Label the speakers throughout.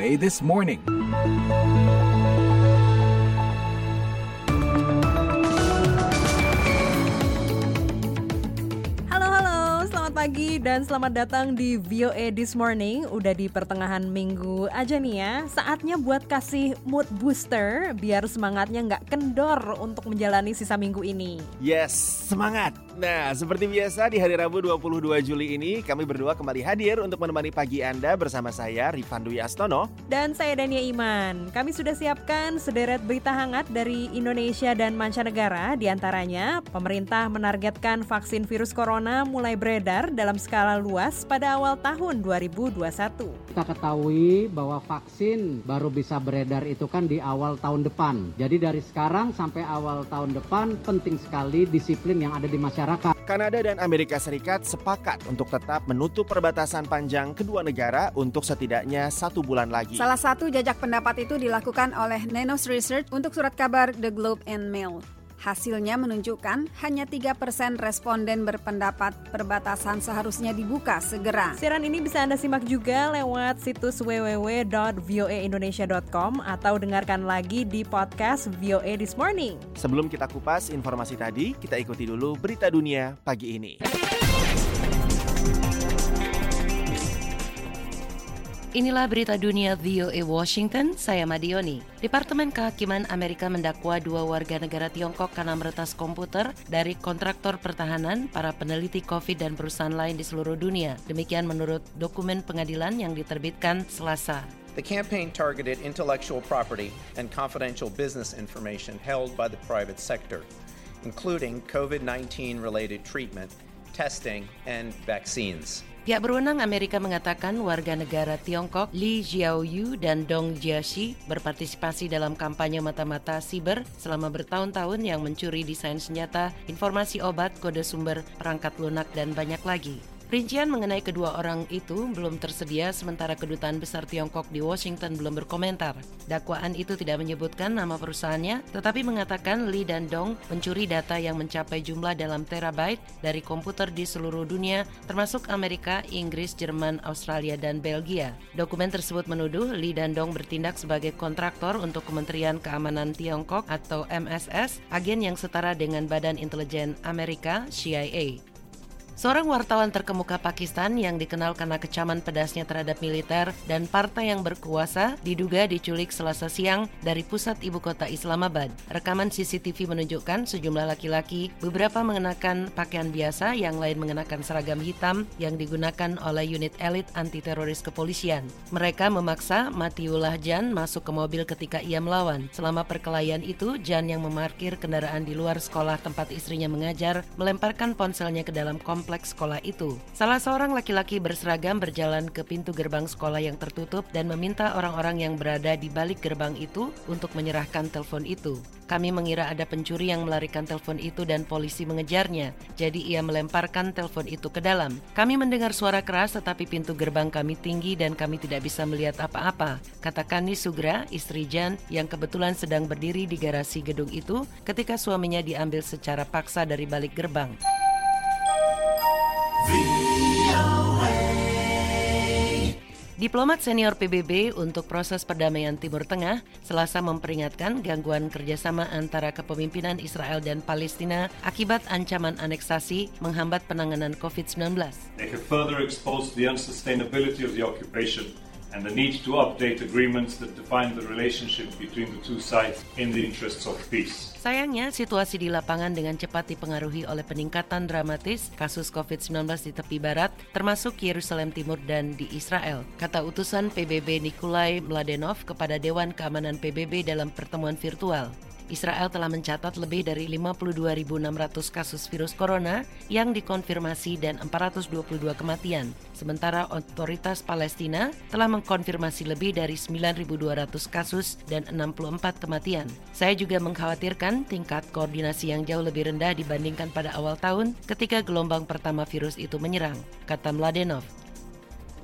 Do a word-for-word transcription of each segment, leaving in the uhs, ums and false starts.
Speaker 1: A This Morning.
Speaker 2: Pagi dan selamat datang di V O A This Morning. Udah di pertengahan minggu aja nih ya. Saatnya buat kasih mood booster biar semangatnya nggak kendor untuk menjalani sisa minggu ini.
Speaker 3: Yes, semangat. Nah, seperti biasa di hari Rabu dua puluh dua Juli ini kami berdua kembali hadir untuk menemani pagi Anda bersama saya Rifan Dwi Astono
Speaker 2: dan saya Dania Iman. Kami sudah siapkan sederet berita hangat dari Indonesia dan mancanegara. Di antaranya, pemerintah menargetkan vaksin virus corona mulai beredar dalam skala luas pada awal tahun dua ribu dua puluh satu.
Speaker 4: Kita ketahui bahwa vaksin baru bisa beredar itu kan di awal tahun depan. Jadi dari sekarang sampai awal tahun depan penting sekali disiplin yang ada di masyarakat.
Speaker 3: Kanada dan Amerika Serikat sepakat untuk tetap menutup perbatasan panjang kedua negara untuk setidaknya satu bulan lagi.
Speaker 5: Salah satu jajak pendapat itu dilakukan oleh Nanos Research untuk surat kabar The Globe and Mail. Hasilnya menunjukkan hanya tiga persen responden berpendapat perbatasan seharusnya dibuka segera.
Speaker 2: Siaran ini bisa Anda simak juga lewat situs w w w dot voa indonesia dot com atau dengarkan lagi di podcast V O A This Morning.
Speaker 3: Sebelum kita kupas informasi tadi, kita ikuti dulu berita dunia pagi ini.
Speaker 6: Inilah berita dunia V O A Washington, saya Madioni. Departemen Kehakiman Amerika mendakwa dua warga negara Tiongkok karena meretas komputer dari kontraktor pertahanan, para peneliti COVID dan perusahaan lain di seluruh dunia. Demikian menurut dokumen pengadilan yang diterbitkan Selasa.
Speaker 7: The campaign targeted intellectual property and confidential business information held by the private sector, including covid nineteen related treatment, testing, and vaccines.
Speaker 6: Pihak berwenang Amerika mengatakan warga negara Tiongkok Li Jiaoyu dan Dong Jiaxi berpartisipasi dalam kampanye mata-mata siber selama bertahun-tahun yang mencuri desain senjata, informasi obat, kode sumber, perangkat lunak, dan banyak lagi. Rincian mengenai kedua orang itu belum tersedia sementara Kedutaan Besar Tiongkok di Washington belum berkomentar. Dakwaan itu tidak menyebutkan nama perusahaannya, tetapi mengatakan Li dan Dong mencuri data yang mencapai jumlah dalam terabyte dari komputer di seluruh dunia, termasuk Amerika, Inggris, Jerman, Australia, dan Belgia. Dokumen tersebut menuduh Li dan Dong bertindak sebagai kontraktor untuk Kementerian Keamanan Tiongkok atau M S S, agen yang setara dengan Badan Intelijen Amerika, C I A. Seorang wartawan terkemuka Pakistan yang dikenal karena kecaman pedasnya terhadap militer dan partai yang berkuasa diduga diculik Selasa siang dari pusat ibu kota Islamabad. Rekaman C C T V menunjukkan sejumlah laki-laki, beberapa mengenakan pakaian biasa, yang lain mengenakan seragam hitam yang digunakan oleh unit elit anti-teroris kepolisian. Mereka memaksa Matiullah Jan masuk ke mobil ketika ia melawan. Selama perkelahian itu, Jan yang memarkir kendaraan di luar sekolah tempat istrinya mengajar, melemparkan ponselnya ke dalam kompleks kompleks sekolah itu. Salah seorang laki-laki berseragam berjalan ke pintu gerbang sekolah yang tertutup dan meminta orang-orang yang berada di balik gerbang itu untuk menyerahkan telepon itu. Kami mengira ada pencuri yang melarikan telepon itu dan polisi mengejarnya, jadi ia melemparkan telepon itu ke dalam. Kami mendengar suara keras tetapi pintu gerbang kami tinggi dan kami tidak bisa melihat apa-apa, kata Kani Sugra, istri Jan yang kebetulan sedang berdiri di garasi gedung itu ketika suaminya diambil secara paksa dari balik gerbang. Diplomat senior P B B untuk proses perdamaian Timur Tengah Selasa memperingatkan gangguan kerjasama antara kepemimpinan Israel dan Palestina akibat ancaman aneksasi menghambat penanganan covid sembilan belas.
Speaker 8: They have further exposed the unsustainability of the occupation and the need to update agreements that define the relationship between the two sides in the interests of peace.
Speaker 6: Sayangnya, situasi di lapangan dengan cepat dipengaruhi oleh peningkatan dramatis kasus covid sembilan belas di tepi barat, termasuk Yerusalem Timur dan di Israel, kata utusan P B B Nikolai Mladenov kepada Dewan Keamanan P B B dalam pertemuan virtual. Israel telah mencatat lebih dari lima puluh dua ribu enam ratus kasus virus corona yang dikonfirmasi dan empat ratus dua puluh dua kematian. Sementara otoritas Palestina telah mengkonfirmasi lebih dari sembilan ribu dua ratus kasus dan enam puluh empat kematian. Saya juga mengkhawatirkan tingkat koordinasi yang jauh lebih rendah dibandingkan pada awal tahun ketika gelombang pertama virus itu menyerang, kata Mladenov.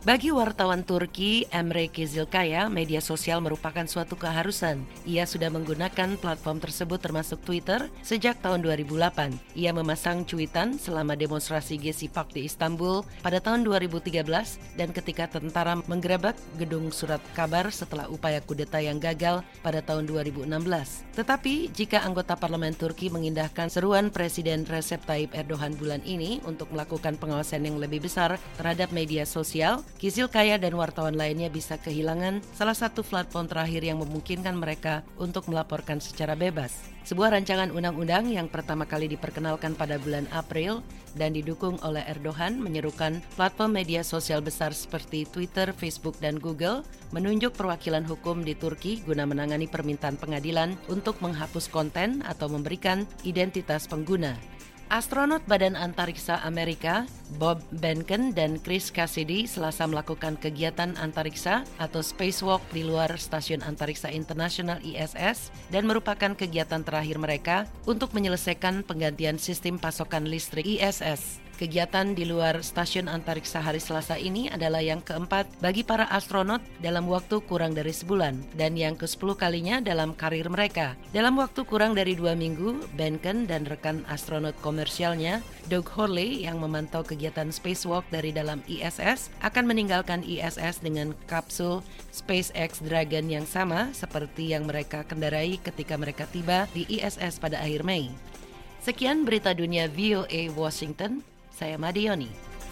Speaker 6: Bagi wartawan Turki, Emre Kizilkaya, media sosial merupakan suatu keharusan. Ia sudah menggunakan platform tersebut termasuk Twitter sejak tahun dua ribu delapan. Ia memasang cuitan selama demonstrasi Gezi Park di Istanbul pada tahun dua ribu tiga belas dan ketika tentara menggerebek gedung surat kabar setelah upaya kudeta yang gagal pada tahun dua ribu enam belas. Tetapi jika anggota parlemen Turki mengindahkan seruan Presiden Recep Tayyip Erdogan bulan ini untuk melakukan pengawasan yang lebih besar terhadap media sosial, Kizilkaya dan wartawan lainnya bisa kehilangan salah satu platform terakhir yang memungkinkan mereka untuk melaporkan secara bebas. Sebuah rancangan undang-undang yang pertama kali diperkenalkan pada bulan April dan didukung oleh Erdogan menyerukan platform media sosial besar seperti Twitter, Facebook, dan Google menunjuk perwakilan hukum di Turki guna menangani permintaan pengadilan untuk menghapus konten atau memberikan identitas pengguna. Astronot Badan Antariksa Amerika, Bob Behnken dan Chris Cassidy Selasa melakukan kegiatan antariksa atau spacewalk di luar Stasiun Antariksa Internasional I S S dan merupakan kegiatan terakhir mereka untuk menyelesaikan penggantian sistem pasokan listrik I S S. Kegiatan di luar Stasiun Antariksa hari Selasa ini adalah yang keempat bagi para astronot dalam waktu kurang dari sebulan dan yang kesepuluh kalinya dalam karir mereka. Dalam waktu kurang dari dua minggu, Behnken dan rekan astronot komersialnya, Doug Hurley yang memantau kegiatan spacewalk dari dalam I S S akan meninggalkan I S S dengan kapsul SpaceX Dragon yang sama seperti yang mereka kendarai ketika mereka tiba di I S S pada akhir Mei. Sekian berita dunia V O A Washington. Saya Madioni.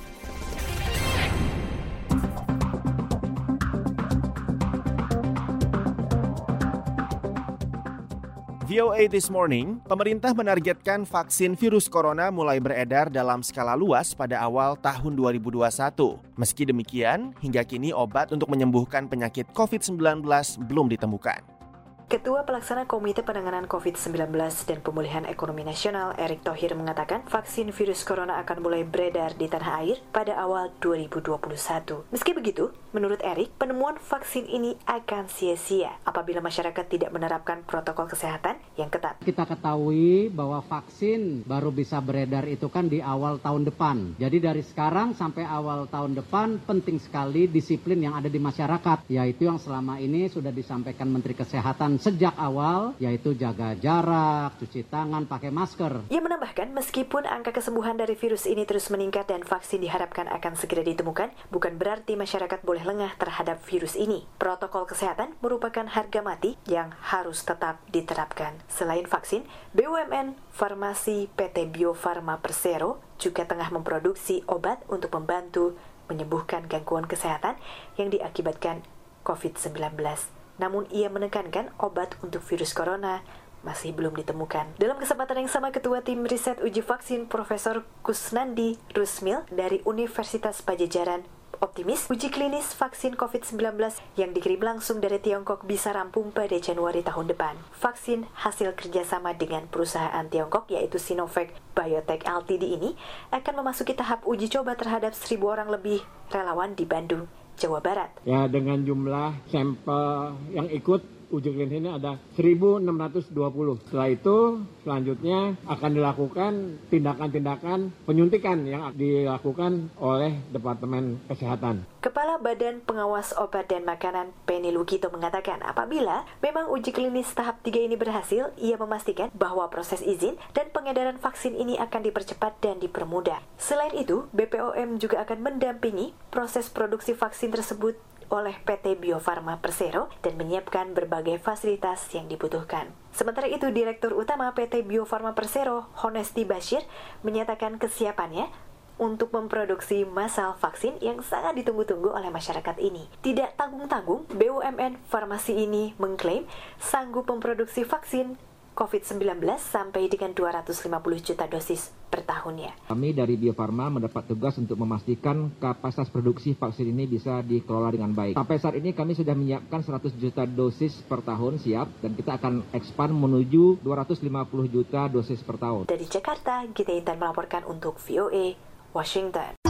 Speaker 3: V O A This Morning, pemerintah menargetkan vaksin virus corona mulai beredar dalam skala luas pada awal tahun dua ribu dua puluh satu. Meski demikian, hingga kini obat untuk menyembuhkan penyakit covid sembilan belas belum ditemukan.
Speaker 1: Ketua Pelaksana Komite Penanganan covid sembilan belas dan Pemulihan Ekonomi Nasional, Erick Thohir, mengatakan vaksin virus corona akan mulai beredar di tanah air pada awal dua ribu dua puluh satu. Meski begitu, menurut Erick, penemuan vaksin ini akan sia-sia apabila masyarakat tidak menerapkan protokol kesehatan yang ketat.
Speaker 4: Kita ketahui bahwa vaksin baru bisa beredar itu kan di awal tahun depan. Jadi dari sekarang sampai awal tahun depan penting sekali disiplin yang ada di masyarakat, yaitu yang selama ini sudah disampaikan Menteri Kesehatan sejak awal, yaitu jaga jarak, cuci tangan, pakai masker.
Speaker 1: Ia menambahkan, meskipun angka kesembuhan dari virus ini terus meningkat dan vaksin diharapkan akan segera ditemukan, bukan berarti masyarakat boleh lengah terhadap virus ini. Protokol kesehatan merupakan harga mati yang harus tetap diterapkan. Selain vaksin, B U M N Farmasi P T Bio Farma Persero juga tengah memproduksi obat untuk membantu menyembuhkan gangguan kesehatan yang diakibatkan covid sembilan belas. Namun ia menekankan obat untuk virus corona masih belum ditemukan. Dalam kesempatan yang sama, Ketua Tim Riset Uji Vaksin Profesor Kusnandi Rusmil dari Universitas Pajajaran optimis uji klinis vaksin covid sembilan belas yang dikirim langsung dari Tiongkok bisa rampung pada Januari tahun depan. Vaksin hasil kerjasama dengan perusahaan Tiongkok yaitu Sinovac Biotech Ltd ini akan memasuki tahap uji coba terhadap seribu orang lebih relawan di Bandung, Jawa Barat.
Speaker 9: Ya, dengan jumlah sampel yang ikut uji klinis ini ada seribu enam ratus dua puluh. Setelah itu, selanjutnya akan dilakukan tindakan-tindakan penyuntikan yang dilakukan oleh Departemen Kesehatan.
Speaker 1: Kepala Badan Pengawas Obat dan Makanan Penny Lukito mengatakan apabila memang uji klinis tahap tiga ini berhasil, ia memastikan bahwa proses izin dan pengedaran vaksin ini akan dipercepat dan dipermudah. Selain itu, B P O M juga akan mendampingi proses produksi vaksin tersebut oleh P T Bio Farma Persero dan menyiapkan berbagai fasilitas yang dibutuhkan. Sementara itu, Direktur Utama P T Bio Farma Persero, Honesti Bashir, menyatakan kesiapannya untuk memproduksi massal vaksin yang sangat ditunggu-tunggu oleh masyarakat ini. Tidak tanggung-tanggung, B U M N Farmasi ini mengklaim sanggup memproduksi vaksin covid sembilan belas sampai dengan dua ratus lima puluh juta dosis per tahunnya.
Speaker 10: Kami dari Bio Farma mendapat tugas untuk memastikan kapasitas produksi vaksin ini bisa dikelola dengan baik. Sampai saat ini kami sudah menyiapkan seratus juta dosis per tahun siap dan kita akan expand menuju dua ratus lima puluh juta dosis per tahun.
Speaker 1: Dari Jakarta, Gita Intan melaporkan untuk V O A Washington.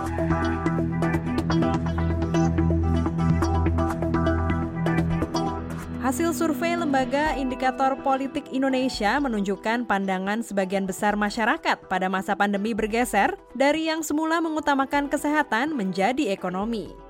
Speaker 2: Hasil survei Lembaga Indikator Politik Indonesia menunjukkan pandangan sebagian besar masyarakat pada masa pandemi bergeser dari yang semula mengutamakan kesehatan menjadi ekonomi.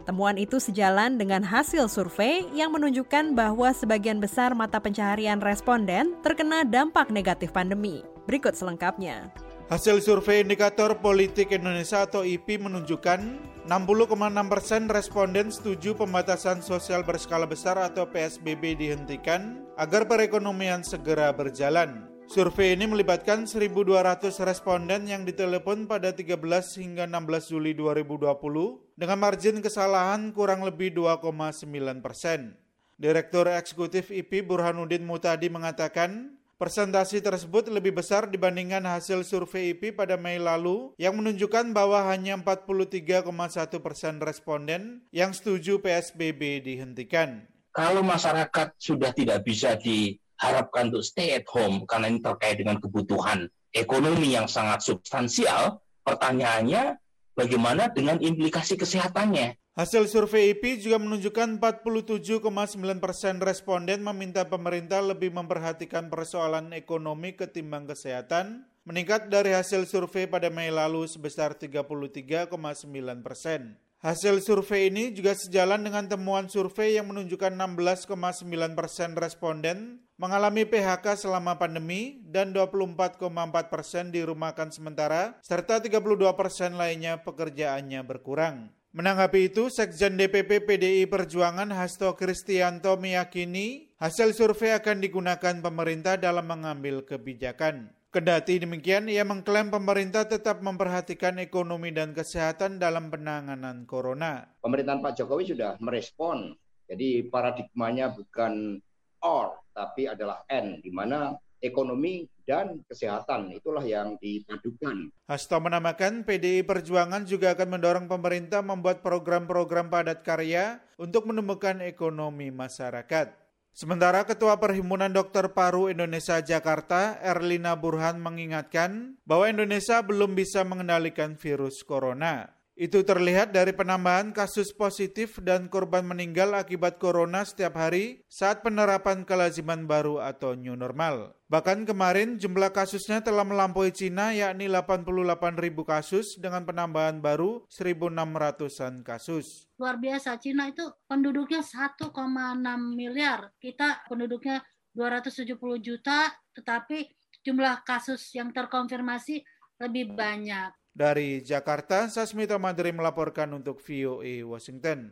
Speaker 2: Temuan itu sejalan dengan hasil survei yang menunjukkan bahwa sebagian besar mata pencaharian responden terkena dampak negatif pandemi. Berikut selengkapnya.
Speaker 11: Hasil survei Indikator Politik Indonesia atau I P I menunjukkan enam puluh koma enam persen responden setuju pembatasan sosial berskala besar atau P S B B dihentikan agar perekonomian segera berjalan. Survei ini melibatkan seribu dua ratus responden yang ditelepon pada tiga belas hingga enam belas Juli dua ribu dua puluh dengan margin kesalahan kurang lebih dua koma sembilan persen. Direktur Eksekutif I P I Burhanuddin Mutadi mengatakan, persentase tersebut lebih besar dibandingkan hasil survei I P I pada Mei lalu yang menunjukkan bahwa hanya empat puluh tiga koma satu persen responden yang setuju P S B B dihentikan.
Speaker 12: Kalau masyarakat sudah tidak bisa diharapkan untuk stay at home karena ini terkait dengan kebutuhan ekonomi yang sangat substansial, pertanyaannya bagaimana dengan implikasi kesehatannya?
Speaker 11: Hasil survei I P I juga menunjukkan empat puluh tujuh koma sembilan persen responden meminta pemerintah lebih memperhatikan persoalan ekonomi ketimbang kesehatan, meningkat dari hasil survei pada Mei lalu sebesar tiga puluh tiga koma sembilan persen. Hasil survei ini juga sejalan dengan temuan survei yang menunjukkan enam belas koma sembilan persen responden mengalami P H K selama pandemi dan dua puluh empat koma empat persen dirumahkan sementara, serta tiga puluh dua persen lainnya pekerjaannya berkurang. Menanggapi itu, Sekjen D P P P D I Perjuangan Hasto Kristianto meyakini hasil survei akan digunakan pemerintah dalam mengambil kebijakan. Kendati demikian, ia mengklaim pemerintah tetap memperhatikan ekonomi dan kesehatan dalam penanganan corona.
Speaker 12: Pemerintahan Pak Jokowi sudah merespon, jadi paradigmanya bukan or, tapi adalah N, di mana ekonomi dan kesehatan itulah yang dipadukan.
Speaker 11: Hasto menambahkan P D I Perjuangan juga akan mendorong pemerintah membuat program-program padat karya untuk menumbuhkan ekonomi masyarakat. Sementara Ketua Perhimpunan Dokter Paru Indonesia Jakarta, Erlina Burhan mengingatkan bahwa Indonesia belum bisa mengendalikan virus corona. Itu terlihat dari penambahan kasus positif dan korban meninggal akibat corona setiap hari saat penerapan kelaziman baru atau new normal. Bahkan kemarin jumlah kasusnya telah melampaui Cina yakni delapan puluh delapan ribu kasus dengan penambahan baru seribu enam ratusan kasus.
Speaker 13: Luar biasa, Cina itu penduduknya satu koma enam miliar, kita penduduknya dua ratus tujuh puluh juta, tetapi jumlah kasus yang terkonfirmasi lebih banyak.
Speaker 11: Dari Jakarta, Sasmita Madri melaporkan untuk V O A Washington.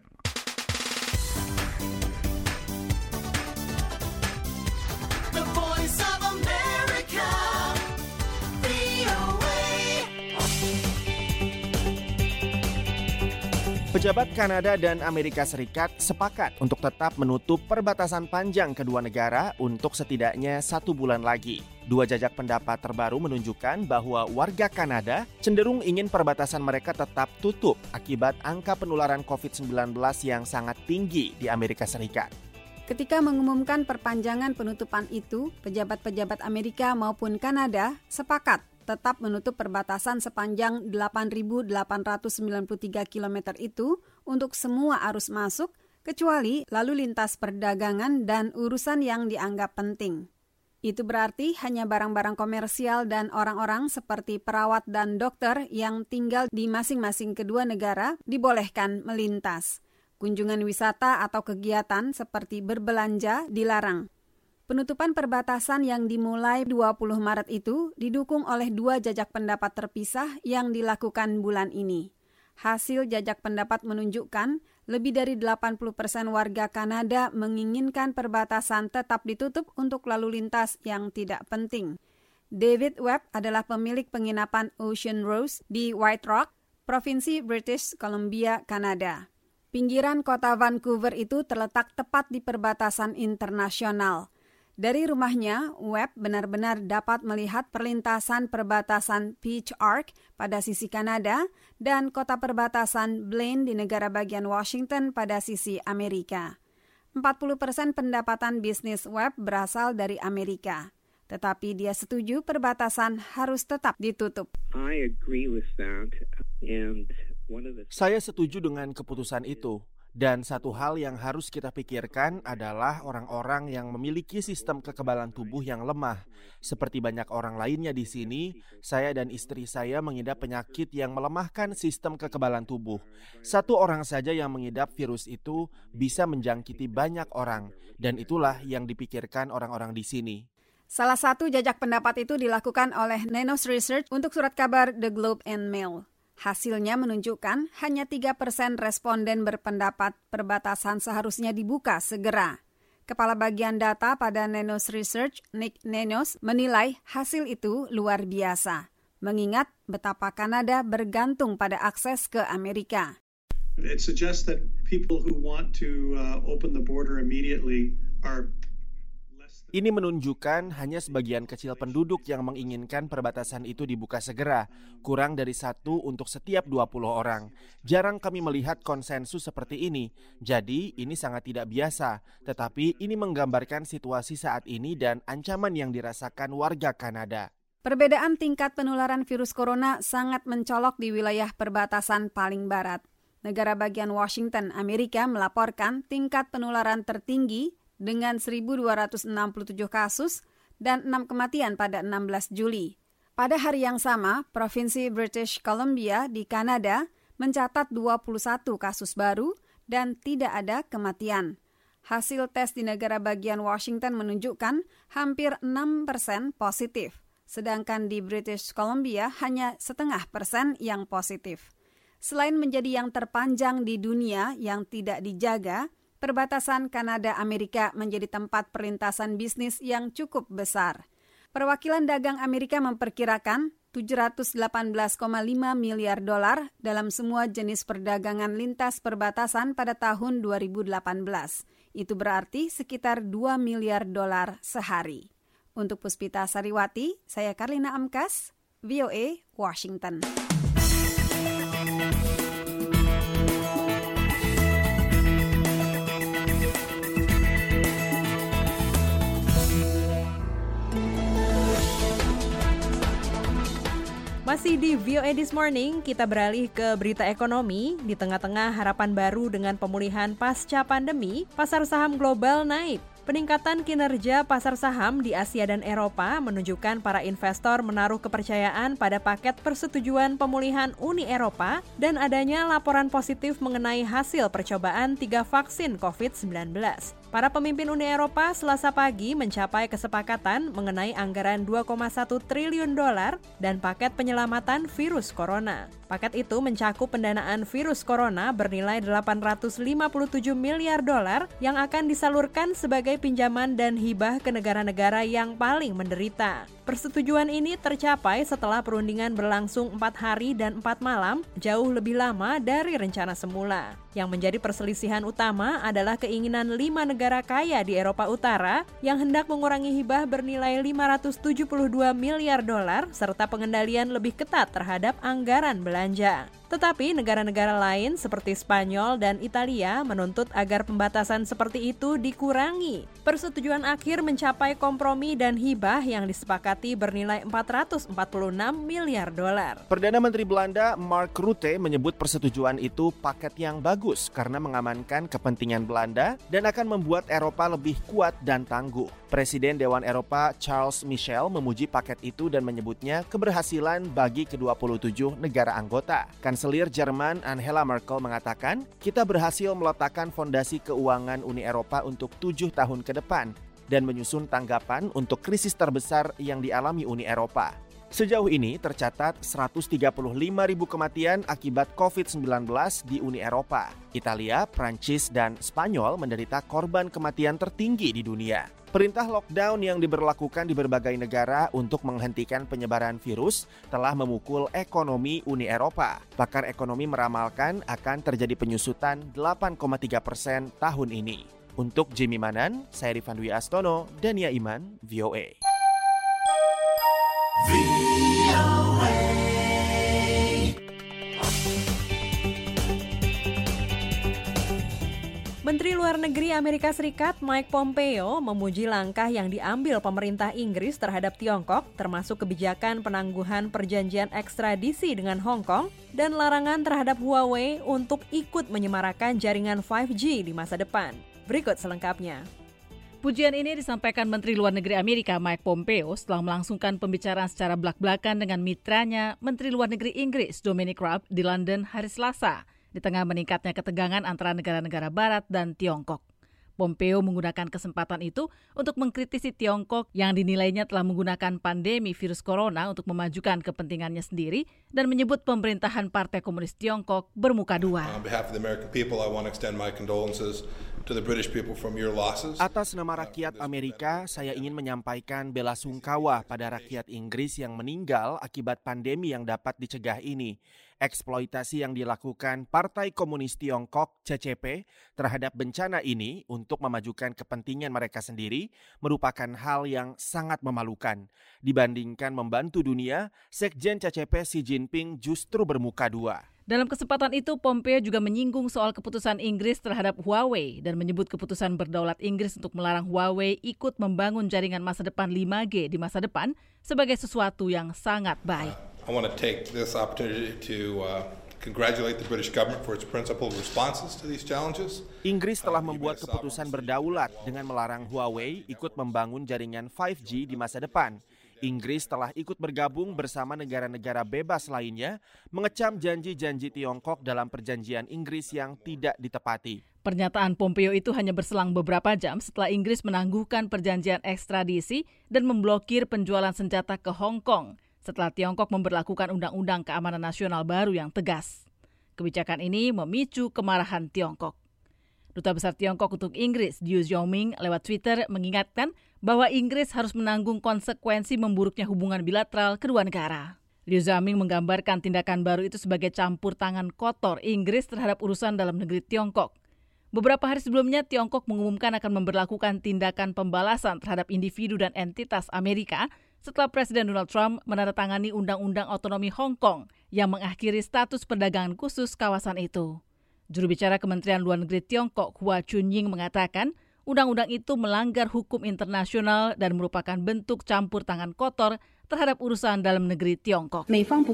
Speaker 14: The Voice of America, V O A.
Speaker 3: Pejabat Kanada dan Amerika Serikat sepakat untuk tetap menutup perbatasan panjang kedua negara untuk setidaknya satu bulan lagi. Dua jajak pendapat terbaru menunjukkan bahwa warga Kanada cenderung ingin perbatasan mereka tetap tutup akibat angka penularan covid sembilan belas yang sangat tinggi di Amerika Serikat.
Speaker 5: Ketika mengumumkan perpanjangan penutupan itu, pejabat-pejabat Amerika maupun Kanada sepakat tetap menutup perbatasan sepanjang delapan ribu delapan ratus sembilan puluh tiga kilometer itu untuk semua arus masuk, kecuali lalu lintas perdagangan dan urusan yang dianggap penting. Itu berarti hanya barang-barang komersial dan orang-orang seperti perawat dan dokter yang tinggal di masing-masing kedua negara dibolehkan melintas. Kunjungan wisata atau kegiatan seperti berbelanja dilarang. Penutupan perbatasan yang dimulai dua puluh Maret itu didukung oleh dua jajak pendapat terpisah yang dilakukan bulan ini. Hasil jajak pendapat menunjukkan lebih dari delapan puluh persen warga Kanada menginginkan perbatasan tetap ditutup untuk lalu lintas yang tidak penting. David Webb adalah pemilik penginapan Ocean Rose di White Rock, Provinsi British Columbia, Kanada. Pinggiran kota Vancouver itu terletak tepat di perbatasan internasional. Dari rumahnya, Webb benar-benar dapat melihat perlintasan perbatasan Peach Arc pada sisi Kanada dan kota perbatasan Blaine di negara bagian Washington pada sisi Amerika. empat puluh persen pendapatan bisnis Webb berasal dari Amerika, tetapi dia setuju perbatasan harus tetap ditutup.
Speaker 15: I agree with that. And one of the...
Speaker 3: Saya setuju dengan keputusan itu. Dan satu hal yang harus kita pikirkan adalah orang-orang yang memiliki sistem kekebalan tubuh yang lemah. Seperti banyak orang lainnya di sini, saya dan istri saya mengidap penyakit yang melemahkan sistem kekebalan tubuh. Satu orang saja yang mengidap virus itu bisa menjangkiti banyak orang, dan itulah yang dipikirkan orang-orang di sini.
Speaker 5: Salah satu jajak pendapat itu dilakukan oleh Nenos Research untuk surat kabar The Globe and Mail. Hasilnya menunjukkan hanya tiga persen responden berpendapat perbatasan seharusnya dibuka segera. Kepala bagian data pada Nenos Research, Nick Nenos, menilai hasil itu luar biasa, mengingat betapa Kanada bergantung pada akses ke Amerika.
Speaker 15: It suggests that people who want to uh, open the border immediately are.
Speaker 3: Ini menunjukkan hanya sebagian kecil penduduk yang menginginkan perbatasan itu dibuka segera, kurang dari satu untuk setiap dua puluh orang. Jarang kami melihat konsensus seperti ini, jadi ini sangat tidak biasa. Tetapi ini menggambarkan situasi saat ini dan ancaman yang dirasakan warga Kanada.
Speaker 5: Perbedaan tingkat penularan virus corona sangat mencolok di wilayah perbatasan paling barat. Negara bagian Washington, Amerika melaporkan tingkat penularan tertinggi dengan seribu dua ratus enam puluh tujuh kasus dan enam kematian pada enam belas Juli. Pada hari yang sama, Provinsi British Columbia di Kanada mencatat dua puluh satu kasus baru dan tidak ada kematian. Hasil tes di negara bagian Washington menunjukkan hampir enam persen positif, sedangkan di British Columbia hanya setengah persen yang positif. Selain menjadi yang terpanjang di dunia yang tidak dijaga, perbatasan Kanada-Amerika menjadi tempat perlintasan bisnis yang cukup besar. Perwakilan dagang Amerika memperkirakan tujuh ratus delapan belas koma lima miliar dolar dalam semua jenis perdagangan lintas perbatasan pada tahun dua ribu delapan belas. Itu berarti sekitar dua miliar dolar sehari. Untuk Puspita Sariwati, saya Karlina Amkas, V O A, Washington.
Speaker 2: Masih di V O A This Morning, kita beralih ke berita ekonomi. Di tengah-tengah harapan baru dengan pemulihan pasca pandemi, pasar saham global naik. Peningkatan kinerja pasar saham di Asia dan Eropa menunjukkan para investor menaruh kepercayaan pada paket persetujuan pemulihan Uni Eropa dan adanya laporan positif mengenai hasil percobaan tiga vaksin covid sembilan belas. Para pemimpin Uni Eropa Selasa pagi mencapai kesepakatan mengenai anggaran dua koma satu triliun dolar dan paket penyelamatan virus corona. Paket itu mencakup pendanaan virus corona bernilai delapan ratus lima puluh tujuh miliar dolar yang akan disalurkan sebagai pinjaman dan hibah ke negara-negara yang paling menderita. Persetujuan ini tercapai setelah perundingan berlangsung empat hari dan empat malam, jauh lebih lama dari rencana semula. Yang menjadi perselisihan utama adalah keinginan lima negara kaya di Eropa Utara yang hendak mengurangi hibah bernilai lima ratus tujuh puluh dua miliar dolar serta pengendalian lebih ketat terhadap anggaran belanja. Tetapi negara-negara lain seperti Spanyol dan Italia menuntut agar pembatasan seperti itu dikurangi. Persetujuan akhir mencapai kompromi dan hibah yang disepakati bernilai empat ratus empat puluh enam miliar dolar.
Speaker 3: Perdana Menteri Belanda Mark Rutte menyebut persetujuan itu paket yang bagus karena mengamankan kepentingan Belanda dan akan membuat Eropa lebih kuat dan tangguh. Presiden Dewan Eropa Charles Michel memuji paket itu dan menyebutnya keberhasilan bagi ke dua puluh tujuh negara anggota. Kanselir Jerman Angela Merkel mengatakan, kita berhasil meletakkan fondasi keuangan Uni Eropa untuk tujuh tahun ke depan dan menyusun tanggapan untuk krisis terbesar yang dialami Uni Eropa. Sejauh ini tercatat seratus tiga puluh lima ribu kematian akibat covid sembilan belas di Uni Eropa. Italia, Prancis, dan Spanyol menderita korban kematian tertinggi di dunia. Perintah lockdown yang diberlakukan di berbagai negara untuk menghentikan penyebaran virus telah memukul ekonomi Uni Eropa. Pakar ekonomi meramalkan akan terjadi penyusutan delapan koma tiga persen tahun ini. Untuk Jimmy Manan, saya Rifan Dwi Astono, Dania Iman, V O A.
Speaker 2: Menteri Luar Negeri Amerika Serikat Mike Pompeo memuji langkah yang diambil pemerintah Inggris terhadap Tiongkok, termasuk kebijakan penangguhan perjanjian ekstradisi dengan Hong Kong dan larangan terhadap Huawei untuk ikut menyemarakan jaringan lima G di masa depan. Berikut selengkapnya.
Speaker 16: Pujian ini disampaikan Menteri Luar Negeri Amerika Mike Pompeo setelah melangsungkan pembicaraan secara belak-belakan dengan mitranya Menteri Luar Negeri Inggris Dominic Raab di London hari Selasa, di tengah meningkatnya ketegangan antara negara-negara Barat dan Tiongkok. Pompeo menggunakan kesempatan itu untuk mengkritisi Tiongkok yang dinilainya telah menggunakan pandemi virus corona untuk memajukan kepentingannya sendiri dan menyebut pemerintahan Partai Komunis Tiongkok bermuka dua.
Speaker 17: On behalf of the American people, I want to extend my condolences to the British people from your losses.
Speaker 3: Atas nama rakyat Amerika, saya ingin menyampaikan bela sungkawa pada rakyat Inggris yang meninggal akibat pandemi yang dapat dicegah ini. Eksploitasi yang dilakukan Partai Komunis Tiongkok C C P terhadap bencana ini untuk memajukan kepentingan mereka sendiri merupakan hal yang sangat memalukan. Dibandingkan membantu dunia, Sekjen C C P Xi Jinping justru bermuka dua.
Speaker 16: Dalam kesempatan itu, Pompeo juga menyinggung soal keputusan Inggris terhadap Huawei dan menyebut keputusan berdaulat Inggris untuk melarang Huawei ikut membangun jaringan masa depan lima G di masa depan sebagai sesuatu yang sangat baik.
Speaker 17: I want to take this opportunity to uh, congratulate the British government for its principled responses to these challenges.
Speaker 3: Inggris telah membuat keputusan berdaulat dengan melarang Huawei ikut membangun jaringan lima G di masa depan. Inggris telah ikut bergabung bersama negara-negara bebas lainnya mengecam janji-janji Tiongkok dalam perjanjian Inggris yang tidak ditepati.
Speaker 16: Pernyataan Pompeo itu hanya berselang beberapa jam setelah Inggris menangguhkan perjanjian ekstradisi dan memblokir penjualan senjata ke Hong Kong setelah Tiongkok memberlakukan undang-undang keamanan nasional baru yang tegas. Kebijakan ini memicu kemarahan Tiongkok. Duta Besar Tiongkok untuk Inggris, Liu Xiaoming, lewat Twitter mengingatkan bahwa Inggris harus menanggung konsekuensi memburuknya hubungan bilateral kedua negara. Liu Xiaoming menggambarkan tindakan baru itu sebagai campur tangan kotor Inggris terhadap urusan dalam negeri Tiongkok. Beberapa hari sebelumnya, Tiongkok mengumumkan akan memberlakukan tindakan pembalasan terhadap individu dan entitas Amerika setelah Presiden Donald Trump menandatangani Undang-Undang Otonomi Hong Kong yang mengakhiri status perdagangan khusus kawasan itu. Juru bicara Kementerian Luar Negeri Tiongkok, Hua Chunying, mengatakan undang-undang itu melanggar hukum internasional dan merupakan bentuk campur tangan kotor terhadap urusan dalam negeri Tiongkok.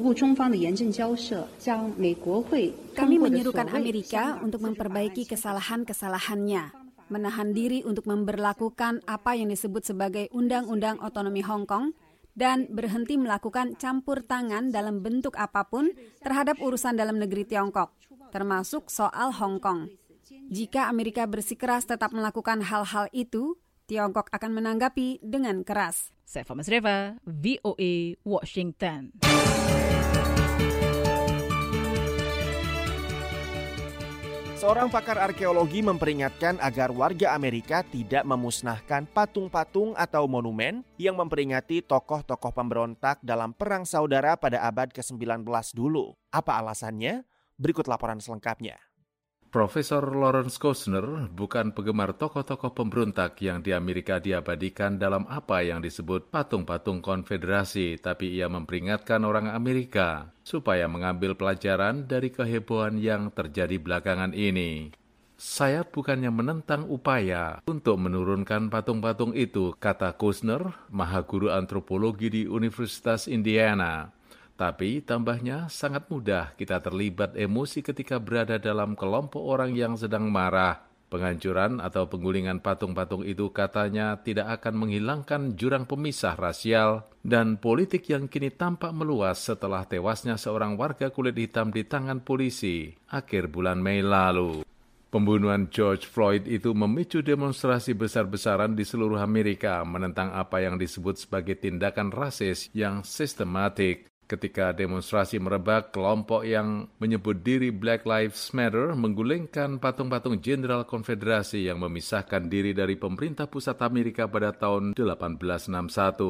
Speaker 5: Kami menyerukan Amerika untuk memperbaiki kesalahan-kesalahannya, menahan diri untuk memberlakukan apa yang disebut sebagai Undang-Undang Otonomi Hong Kong, dan berhenti melakukan campur tangan dalam bentuk apapun terhadap urusan dalam negeri Tiongkok, termasuk soal Hong Kong. Jika Amerika bersikeras tetap melakukan hal-hal itu, Tiongkok akan menanggapi dengan keras.
Speaker 16: Saifa Masreva, V O A, Washington.
Speaker 3: Seorang pakar arkeologi memperingatkan agar warga Amerika tidak memusnahkan patung-patung atau monumen yang memperingati tokoh-tokoh pemberontak dalam Perang Saudara pada abad ke sembilan belas dulu. Apa alasannya? Berikut laporan selengkapnya.
Speaker 18: Profesor Lawrence Kostner bukan penggemar tokoh-tokoh pemberontak yang di Amerika diabadikan dalam apa yang disebut patung-patung konfederasi, tapi ia memperingatkan orang Amerika supaya mengambil pelajaran dari kehebohan yang terjadi belakangan ini. Saya bukannya menentang upaya untuk menurunkan patung-patung itu, kata Kostner, mahaguru antropologi di Universitas Indiana. Tapi tambahnya sangat mudah kita terlibat emosi ketika berada dalam kelompok orang yang sedang marah. Penghancuran atau penggulingan patung-patung itu katanya tidak akan menghilangkan jurang pemisah rasial dan politik yang kini tampak meluas setelah tewasnya seorang warga kulit hitam di tangan polisi akhir bulan Mei lalu. Pembunuhan George Floyd itu memicu demonstrasi besar-besaran di seluruh Amerika menentang apa yang disebut sebagai tindakan rasis yang sistematik. Ketika demonstrasi merebak, kelompok yang menyebut diri Black Lives Matter menggulingkan patung-patung Jenderal Konfederasi yang memisahkan diri dari pemerintah pusat Amerika pada tahun delapan belas enam puluh satu.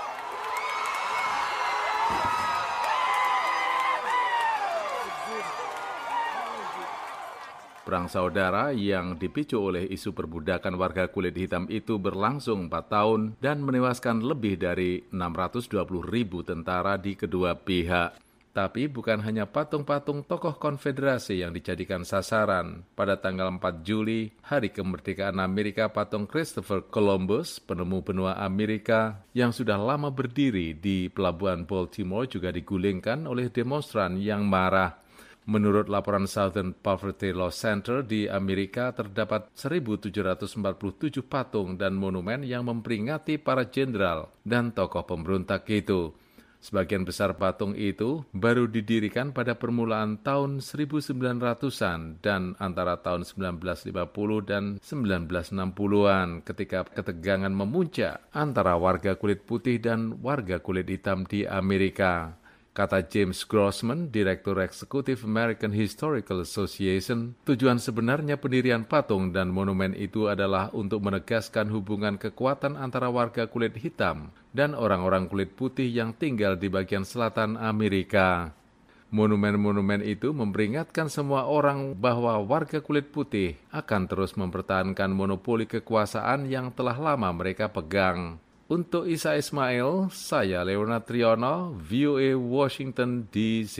Speaker 18: Perang Saudara yang dipicu oleh isu perbudakan warga kulit hitam itu berlangsung empat tahun dan menewaskan lebih dari enam ratus dua puluh ribu tentara di kedua pihak. Tapi bukan hanya patung-patung tokoh konfederasi yang dijadikan sasaran. Pada tanggal empat Juli, hari kemerdekaan Amerika, patung Christopher Columbus, penemu benua Amerika yang sudah lama berdiri di pelabuhan Baltimore juga digulingkan oleh demonstran yang marah. Menurut laporan Southern Poverty Law Center, di Amerika terdapat seribu tujuh ratus empat puluh tujuh patung dan monumen yang memperingati para jenderal dan tokoh pemberontak itu. Sebagian besar patung itu baru didirikan pada permulaan tahun seribu sembilan ratusan dan antara tahun sembilan belas lima puluh dan sembilan belas enam puluhan ketika ketegangan memuncak antara warga kulit putih dan warga kulit hitam di Amerika. Kata James Grossman, Direktur Eksekutif American Historical Association, tujuan sebenarnya pendirian patung dan monumen itu adalah untuk menegaskan hubungan kekuatan antara warga kulit hitam dan orang-orang kulit putih yang tinggal di bagian selatan Amerika. Monumen-monumen itu memperingatkan semua orang bahwa warga kulit putih akan terus mempertahankan monopoli kekuasaan yang telah lama mereka pegang. Untuk Isa Ismail, saya Leonard Triono, V O A Washington D C.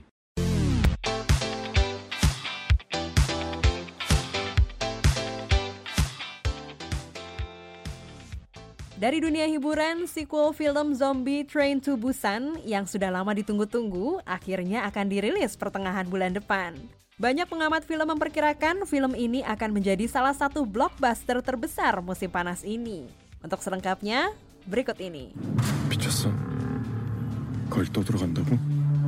Speaker 2: Dari dunia hiburan, sequel film zombie Train to Busan yang sudah lama ditunggu-tunggu akhirnya akan dirilis pertengahan bulan depan. Banyak pengamat film memperkirakan film ini akan menjadi salah satu blockbuster terbesar musim panas ini. Untuk selengkapnya, berikut ini.
Speaker 19: 미쳤어? 거길 또 들어간다고?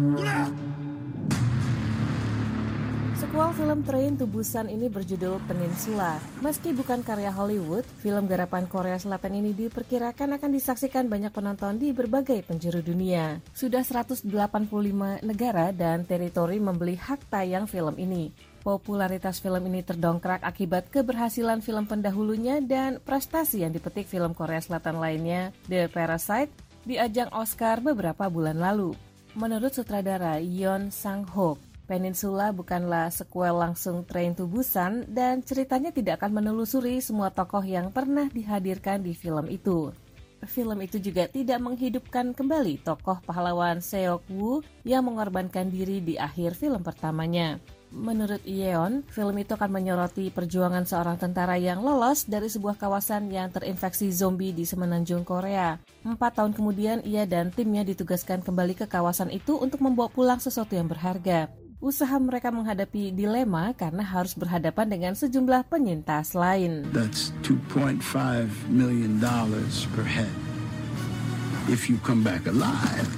Speaker 20: Sequel film Train to Busan ini berjudul Peninsula. Meski bukan karya Hollywood, film garapan Korea Selatan ini diperkirakan akan disaksikan banyak penonton di berbagai penjuru dunia. Sudah seratus delapan puluh lima negara dan teritori membeli hak tayang film ini. Popularitas film ini terdongkrak akibat keberhasilan film pendahulunya dan prestasi yang dipetik film Korea Selatan lainnya, The Parasite, di ajang Oscar beberapa bulan lalu. Menurut sutradara Yeon Sang-ho, Peninsula bukanlah sequel langsung Train to Busan dan ceritanya tidak akan menelusuri semua tokoh yang pernah dihadirkan di film itu. Film itu juga tidak menghidupkan kembali tokoh pahlawan Seok-woo yang mengorbankan diri di akhir film pertamanya. Menurut Yeon, film itu akan menyoroti perjuangan seorang tentara yang lolos dari sebuah kawasan yang terinfeksi zombie di semenanjung Korea. Empat tahun kemudian, ia dan timnya ditugaskan kembali ke kawasan itu untuk membawa pulang sesuatu yang berharga. Usaha mereka menghadapi dilema karena harus berhadapan dengan sejumlah penyintas lain.
Speaker 19: That's two point five million dollars per head. If you come back alive.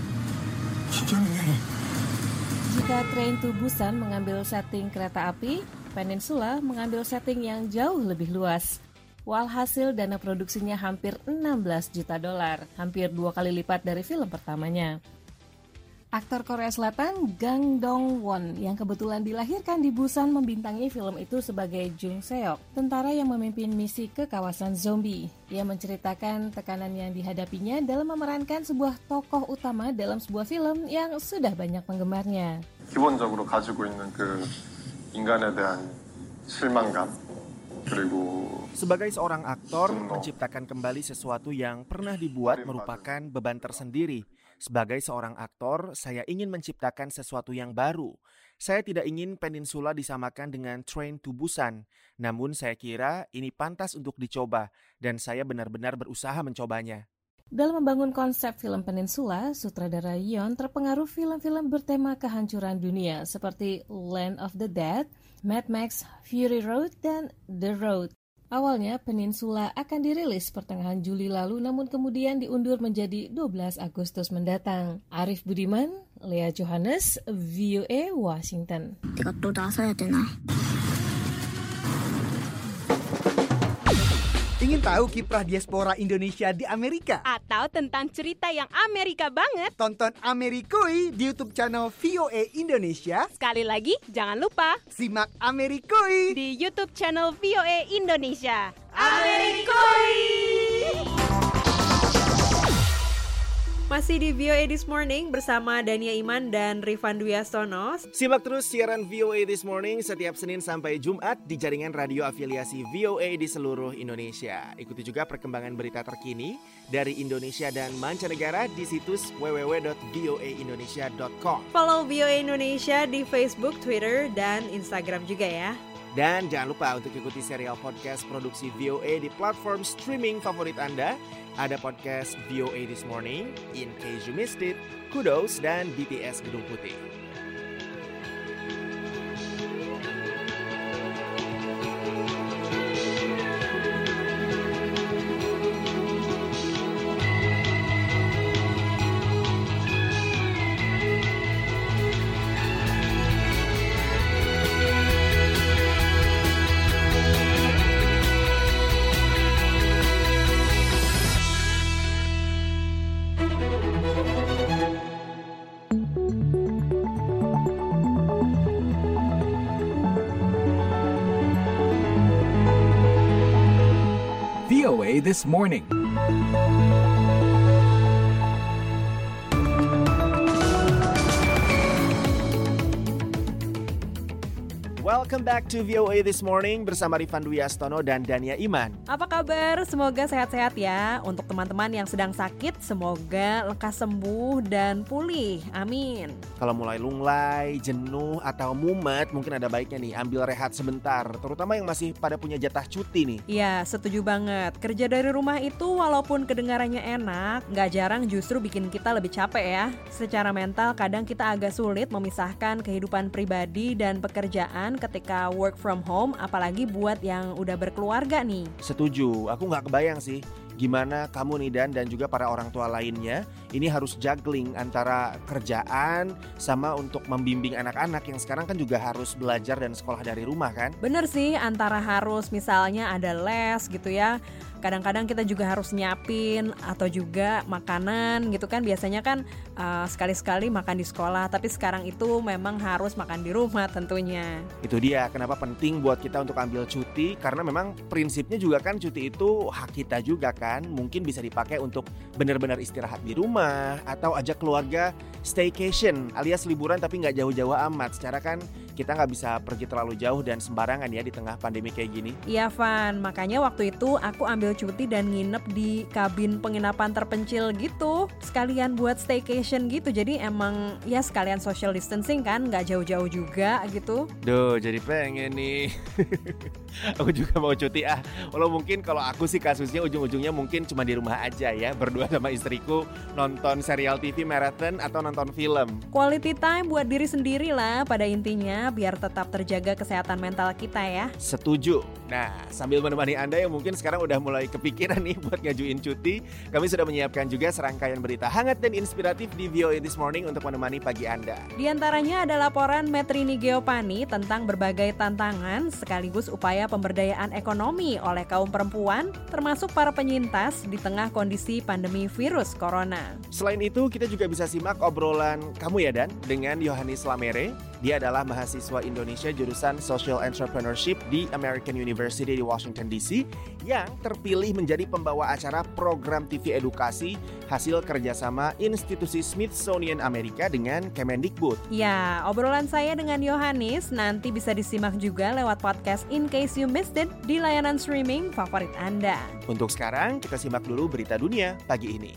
Speaker 20: Jika Train to Busan mengambil setting kereta api, Peninsula mengambil setting yang jauh lebih luas. Walhasil dana produksinya hampir enam belas juta dolar, hampir dua kali lipat dari film pertamanya. Aktor Korea Selatan Gang Dong-won yang kebetulan dilahirkan di Busan membintangi film itu sebagai Jung Seok, tentara yang memimpin misi ke kawasan zombie. Ia menceritakan tekanan yang dihadapinya dalam memerankan sebuah tokoh utama dalam sebuah film yang sudah banyak penggemarnya.
Speaker 21: 기본적으로 가지고 있는 그 인간에 대한 실망감 그리고
Speaker 3: Sebagai seorang aktor, menciptakan kembali sesuatu yang pernah dibuat merupakan beban tersendiri. Sebagai seorang aktor, saya ingin menciptakan sesuatu yang baru. Saya tidak ingin Peninsula disamakan dengan Train to Busan. Namun saya kira ini pantas untuk dicoba dan saya benar-benar berusaha mencobanya.
Speaker 20: Dalam membangun konsep film Peninsula, sutradara Yeon terpengaruh film-film bertema kehancuran dunia seperti Land of the Dead, Mad Max, Fury Road, dan The Road. Awalnya Peninsula akan dirilis pertengahan Juli lalu, namun kemudian diundur menjadi dua belas Agustus mendatang. Arif Budiman, Lea Johannes, V O A Washington.
Speaker 22: 내가 또 나서야 되나?
Speaker 23: Ingin tahu kiprah diaspora Indonesia di Amerika?
Speaker 24: Atau tentang cerita yang Amerika banget?
Speaker 23: Tonton Amerikui di YouTube channel V O A Indonesia.
Speaker 24: Sekali lagi, jangan lupa
Speaker 23: simak Amerikui
Speaker 24: di YouTube channel V O A Indonesia. Amerikui!
Speaker 2: Masih di V O A This Morning bersama Dania Iman dan Rifan Dwi Astono.
Speaker 3: Simak terus siaran V O A This Morning setiap Senin sampai Jumat di jaringan radio afiliasi V O A di seluruh Indonesia. Ikuti juga perkembangan berita terkini dari Indonesia dan mancanegara di situs w w w dot v o a indonesia dot com.
Speaker 2: Follow V O A Indonesia di Facebook, Twitter, dan Instagram juga ya.
Speaker 3: Dan jangan lupa untuk ikuti serial podcast produksi V O A di platform streaming favorit Anda. Ada podcast V O A This Morning, In Case You Missed It, Kudos, dan B T S Gedung Putih.
Speaker 6: V O A This Morning.
Speaker 3: Welcome back to V O A This Morning bersama Rifan Dwi Astono dan Dania Iman.
Speaker 2: Apa kabar? Semoga sehat-sehat ya. Untuk teman-teman yang sedang sakit, semoga lekas sembuh dan pulih. Amin.
Speaker 3: Kalau mulai lunglai, jenuh, atau mumet, mungkin ada baiknya nih ambil rehat sebentar. Terutama yang masih pada punya jatah cuti nih.
Speaker 2: Iya, setuju banget. Kerja dari rumah itu walaupun kedengarannya enak, gak jarang justru bikin kita lebih capek ya. Secara mental kadang kita agak sulit memisahkan kehidupan pribadi dan pekerjaan ketika work from home, apalagi buat yang udah berkeluarga nih.
Speaker 3: Setuju, aku gak kebayang sih gimana kamu nih Dan dan juga para orang tua lainnya ini harus juggling antara kerjaan sama untuk membimbing anak-anak yang sekarang kan juga harus belajar dan sekolah dari rumah kan.
Speaker 2: Bener sih, antara harus misalnya ada les gitu ya, kadang-kadang kita juga harus nyiapin atau juga makanan gitu kan. Biasanya kan uh, sekali-sekali makan di sekolah, tapi sekarang itu memang harus makan di rumah tentunya.
Speaker 3: Itu dia kenapa penting buat kita untuk ambil cuti, karena memang prinsipnya juga kan cuti itu hak kita juga kan. Mungkin bisa dipakai untuk benar-benar istirahat di rumah atau ajak keluarga staycation alias liburan tapi nggak jauh-jauh amat. Secara kan kita nggak bisa pergi terlalu jauh dan sembarangan ya di tengah pandemi kayak gini.
Speaker 2: Iya Van, makanya waktu itu aku ambil cuti dan nginep di kabin penginapan terpencil gitu, sekalian buat staycation gitu. Jadi emang ya sekalian social distancing kan, nggak jauh-jauh juga gitu.
Speaker 3: Duh, jadi pengen nih. Aku juga mau cuti ah. Walau mungkin kalau aku sih kasusnya ujung-ujungnya mungkin cuma di rumah aja ya, berdua sama istriku nonton serial T V marathon atau nonton film.
Speaker 2: Quality time buat diri sendiri lah pada intinya, biar tetap terjaga kesehatan mental kita ya.
Speaker 3: Setuju. Nah, sambil menemani Anda yang mungkin sekarang udah mulai kepikiran nih buat ngajuin cuti, kami sudah menyiapkan juga serangkaian berita hangat dan inspiratif di V O A This Morning untuk menemani pagi Anda.
Speaker 2: Di antaranya ada laporan Metrini Geopani tentang berbagai tantangan sekaligus upaya pemberdayaan ekonomi oleh kaum perempuan, termasuk para penyintas di tengah kondisi pandemi virus corona.
Speaker 3: Selain itu, kita juga bisa simak obrolan kamu ya Dan dengan Yohanis Lamere. Dia adalah mahasiswa Indonesia jurusan Social Entrepreneurship di American University di Washington D C yang terpilih menjadi pembawa acara program T V edukasi hasil kerjasama institusi Smithsonian Amerika dengan Kemendikbud.
Speaker 2: Ya, obrolan saya dengan Yohanis nanti bisa disimak juga lewat podcast In Case You Missed It di layanan streaming favorit Anda.
Speaker 3: Untuk sekarang, kita simak dulu berita dunia pagi ini.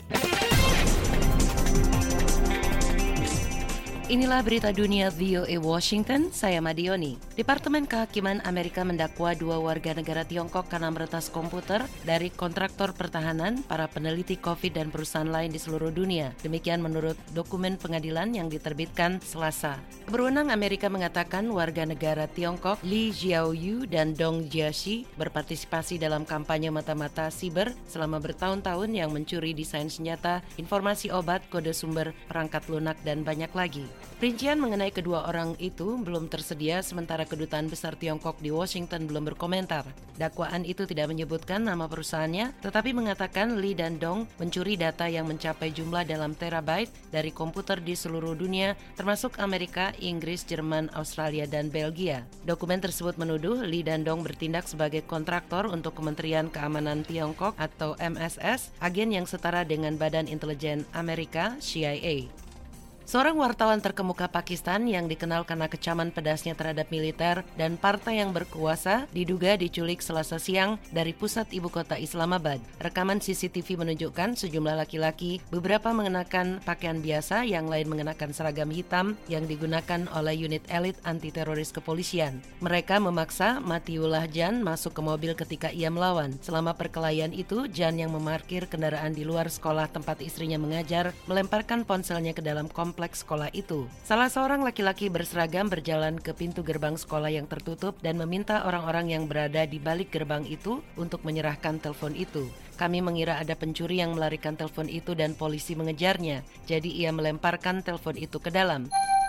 Speaker 7: Inilah berita dunia V O A Washington, saya Madioni. Departemen Kehakiman Amerika mendakwa dua warga negara Tiongkok karena meretas komputer dari kontraktor pertahanan, para peneliti COVID dan perusahaan lain di seluruh dunia. Demikian menurut dokumen pengadilan yang diterbitkan Selasa. Berwenang Amerika mengatakan warga negara Tiongkok Li Jiaoyu dan Dong Jiaxi berpartisipasi dalam kampanye mata-mata siber selama bertahun-tahun yang mencuri desain senjata, informasi obat, kode sumber, perangkat lunak, dan banyak lagi. Rincian mengenai kedua orang itu belum tersedia sementara Kedutaan Besar Tiongkok di Washington belum berkomentar. Dakwaan itu tidak menyebutkan nama perusahaannya, tetapi mengatakan Lee dan Dong mencuri data yang mencapai jumlah dalam terabyte dari komputer di seluruh dunia, termasuk Amerika, Inggris, Jerman, Australia, dan Belgia. Dokumen tersebut menuduh Lee dan Dong bertindak sebagai kontraktor untuk Kementerian Keamanan Tiongkok atau M S S, agen yang setara dengan Badan Intelijen Amerika, C I A. Seorang wartawan terkemuka Pakistan yang dikenal karena kecaman pedasnya terhadap militer dan partai yang berkuasa diduga diculik Selasa siang dari pusat ibu kota Islamabad. Rekaman C C T V menunjukkan sejumlah laki-laki, beberapa mengenakan pakaian biasa, yang lain mengenakan seragam hitam yang digunakan oleh unit elit anti-teroris kepolisian. Mereka memaksa Matiullah Jan masuk ke mobil ketika ia melawan. Selama perkelahian itu, Jan yang memarkir kendaraan di luar sekolah tempat istrinya mengajar, melemparkan ponselnya ke dalam kompleks kompleks sekolah itu. Salah seorang laki-laki berseragam berjalan ke pintu gerbang sekolah yang tertutup dan meminta orang-orang yang berada di balik gerbang itu untuk menyerahkan telepon itu. Kami mengira ada pencuri yang melarikan telepon itu dan polisi mengejarnya, jadi ia melemparkan telepon itu ke dalam.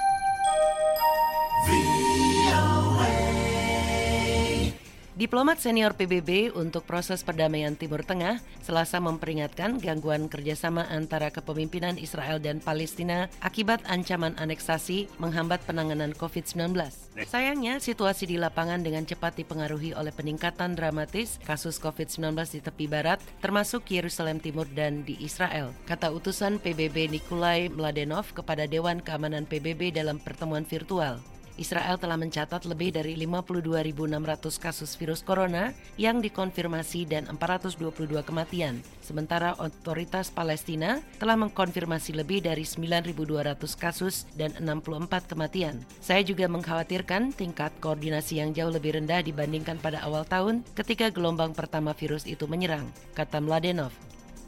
Speaker 7: Diplomat senior P B B untuk proses perdamaian Timur Tengah Selasa memperingatkan gangguan kerjasama antara kepemimpinan Israel dan Palestina akibat ancaman aneksasi menghambat penanganan covid sembilan belas. Sayangnya, situasi di lapangan dengan cepat dipengaruhi oleh peningkatan dramatis kasus covid sembilan belas di tepi barat, termasuk Yerusalem Timur dan di Israel, kata utusan P B B Nikolai Mladenov kepada Dewan Keamanan P B B dalam pertemuan virtual. Israel telah mencatat lebih dari lima puluh dua ribu enam ratus kasus virus corona yang dikonfirmasi dan empat ratus dua puluh dua kematian. Sementara otoritas Palestina telah mengkonfirmasi lebih dari sembilan ribu dua ratus kasus dan enam puluh empat kematian. Saya juga mengkhawatirkan tingkat koordinasi yang jauh lebih rendah dibandingkan pada awal tahun ketika gelombang pertama virus itu menyerang, kata Mladenov.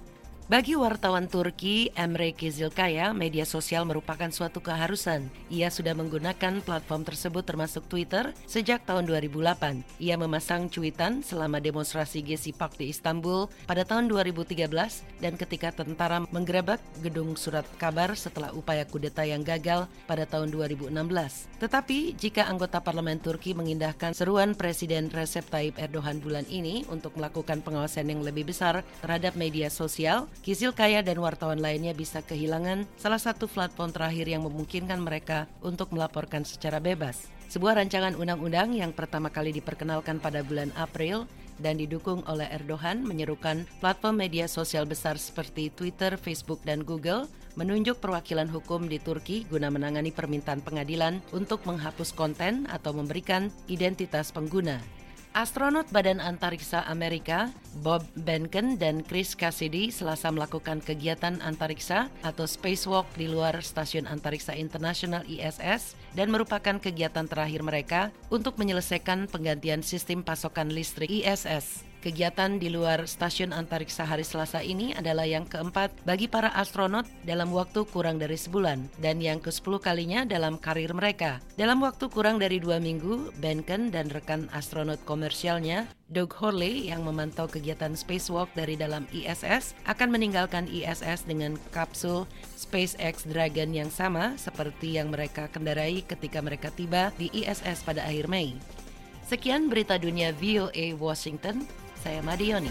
Speaker 7: Bagi wartawan Turki, Emre Kizilkaya, media sosial merupakan suatu keharusan. Ia sudah menggunakan platform tersebut termasuk Twitter sejak tahun dua ribu delapan. Ia memasang cuitan selama demonstrasi Gezi Park di Istanbul pada tahun dua ribu tiga belas dan ketika tentara menggerebek gedung surat kabar setelah upaya kudeta yang gagal pada tahun dua ribu enam belas. Tetapi jika anggota parlemen Turki mengindahkan seruan Presiden Recep Tayyip Erdogan bulan ini untuk melakukan pengawasan yang lebih besar terhadap media sosial, Kizilkaya dan wartawan lainnya bisa kehilangan salah satu platform terakhir yang memungkinkan mereka untuk melaporkan secara bebas. Sebuah rancangan undang-undang yang pertama kali diperkenalkan pada bulan April dan didukung oleh Erdogan menyerukan platform media sosial besar seperti Twitter, Facebook, dan Google menunjuk perwakilan hukum di Turki guna menangani permintaan pengadilan untuk menghapus konten atau memberikan identitas pengguna. Astronot Badan Antariksa Amerika, Bob Behnken dan Chris Cassidy Selasa melakukan kegiatan antariksa atau spacewalk di luar Stasiun Antariksa Internasional I S S dan merupakan kegiatan terakhir mereka untuk menyelesaikan penggantian sistem pasokan listrik I S S. Kegiatan di luar Stasiun Antariksa hari Selasa ini adalah yang keempat bagi para astronot dalam waktu kurang dari sebulan dan yang kesepuluh kalinya dalam karir mereka. Dalam waktu kurang dari dua minggu, Behnken dan rekan astronot komersialnya, Doug Hurley yang memantau kegiatan spacewalk dari dalam I S S akan meninggalkan I S S dengan kapsul SpaceX Dragon yang sama seperti yang mereka kendarai ketika mereka tiba di I S S pada akhir Mei. Sekian berita dunia V O A Washington. Saya Madioni.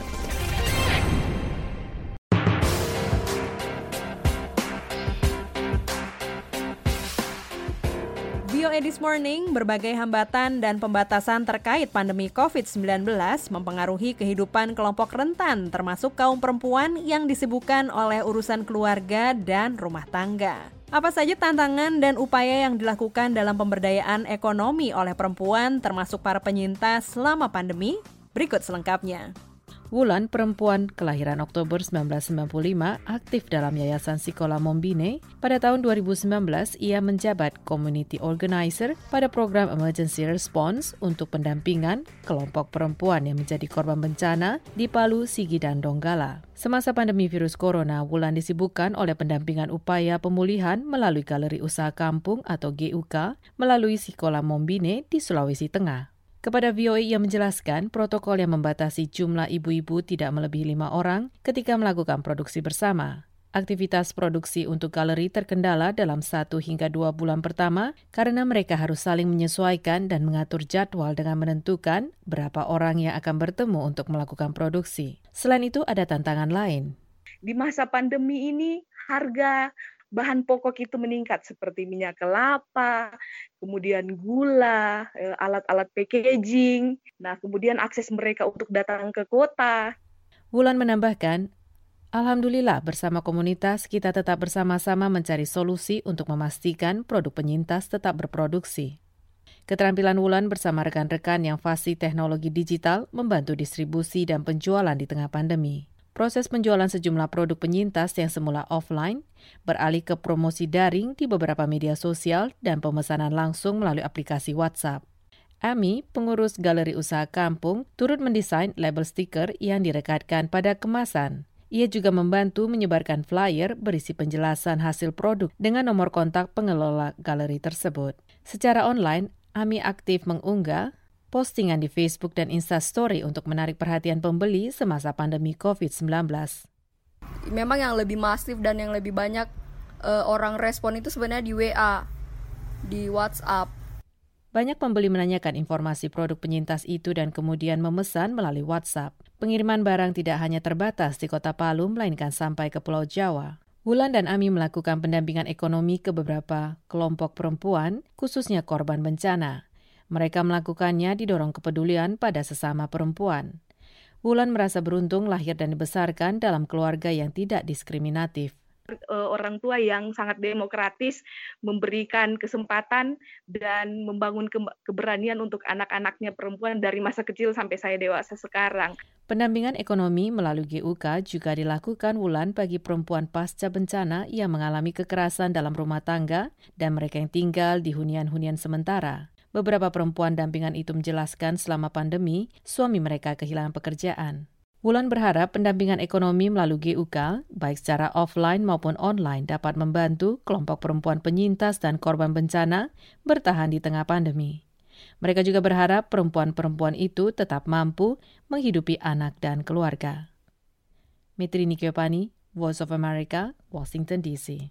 Speaker 2: V O A This Morning, berbagai hambatan dan pembatasan terkait pandemi covid sembilan belas mempengaruhi kehidupan kelompok rentan, termasuk kaum perempuan yang disibukkan oleh urusan keluarga dan rumah tangga. Apa saja tantangan dan upaya yang dilakukan dalam pemberdayaan ekonomi oleh perempuan, termasuk para penyintas selama pandemi? Berikut selengkapnya.
Speaker 4: Wulan, perempuan kelahiran Oktober seribu sembilan ratus sembilan puluh lima, aktif dalam Yayasan Sikola Mombine. Pada tahun dua ribu sembilan belas, ia menjabat Community Organizer pada program Emergency Response untuk pendampingan kelompok perempuan yang menjadi korban bencana di Palu, Sigi, dan Donggala. Semasa pandemi virus corona, Wulan disibukkan oleh pendampingan upaya pemulihan melalui Galeri Usaha Kampung atau G U K melalui Sikola Mombine di Sulawesi Tengah. Kepada V O A ia menjelaskan protokol yang membatasi jumlah ibu-ibu tidak melebihi lima orang ketika melakukan produksi bersama. Aktivitas produksi untuk galeri terkendala dalam satu hingga dua bulan pertama karena mereka harus saling menyesuaikan dan mengatur jadwal dengan menentukan berapa orang yang akan bertemu untuk melakukan produksi. Selain itu, ada tantangan lain.
Speaker 8: Di masa pandemi ini, harga bahan pokok itu meningkat seperti minyak kelapa, kemudian gula, alat-alat packaging, nah kemudian akses mereka untuk datang ke kota.
Speaker 4: Wulan menambahkan, alhamdulillah bersama komunitas kita tetap bersama-sama mencari solusi untuk memastikan produk penyintas tetap berproduksi. Keterampilan Wulan bersama rekan-rekan yang fasih teknologi digital membantu distribusi dan penjualan di tengah pandemi. Proses penjualan sejumlah produk penyintas yang semula offline beralih ke promosi daring di beberapa media sosial dan pemesanan langsung melalui aplikasi WhatsApp. Ami, pengurus galeri usaha kampung, turut mendesain label stiker yang direkatkan pada kemasan. Ia juga membantu menyebarkan flyer berisi penjelasan hasil produk dengan nomor kontak pengelola galeri tersebut. Secara online, Ami aktif mengunggah postingan di Facebook dan Instastory untuk menarik perhatian pembeli semasa pandemi covid sembilan belas.
Speaker 9: Memang yang lebih masif dan yang lebih banyak uh, orang respon itu sebenarnya di W A, di WhatsApp.
Speaker 4: Banyak pembeli menanyakan informasi produk penyintas itu dan kemudian memesan melalui WhatsApp. Pengiriman barang tidak hanya terbatas di Kota Palu, melainkan sampai ke Pulau Jawa. Wulan dan Ami melakukan pendampingan ekonomi ke beberapa kelompok perempuan, khususnya korban bencana. Mereka melakukannya didorong kepedulian pada sesama perempuan. Wulan merasa beruntung lahir dan dibesarkan dalam keluarga yang tidak diskriminatif.
Speaker 8: Orang tua yang sangat demokratis, memberikan kesempatan dan membangun ke- keberanian untuk anak-anaknya perempuan dari masa kecil sampai saya dewasa sekarang.
Speaker 4: Pendampingan ekonomi melalui G U K juga dilakukan Wulan bagi perempuan pasca bencana yang mengalami kekerasan dalam rumah tangga dan mereka yang tinggal di hunian-hunian sementara. Beberapa perempuan dampingan itu menjelaskan selama pandemi, suami mereka kehilangan pekerjaan. Wulan berharap pendampingan ekonomi melalui G U K, baik secara offline maupun online, dapat membantu kelompok perempuan penyintas dan korban bencana bertahan di tengah pandemi. Mereka juga berharap perempuan-perempuan itu tetap mampu menghidupi anak dan keluarga. Mitri Nikyopani, Voice of America, Washington D C.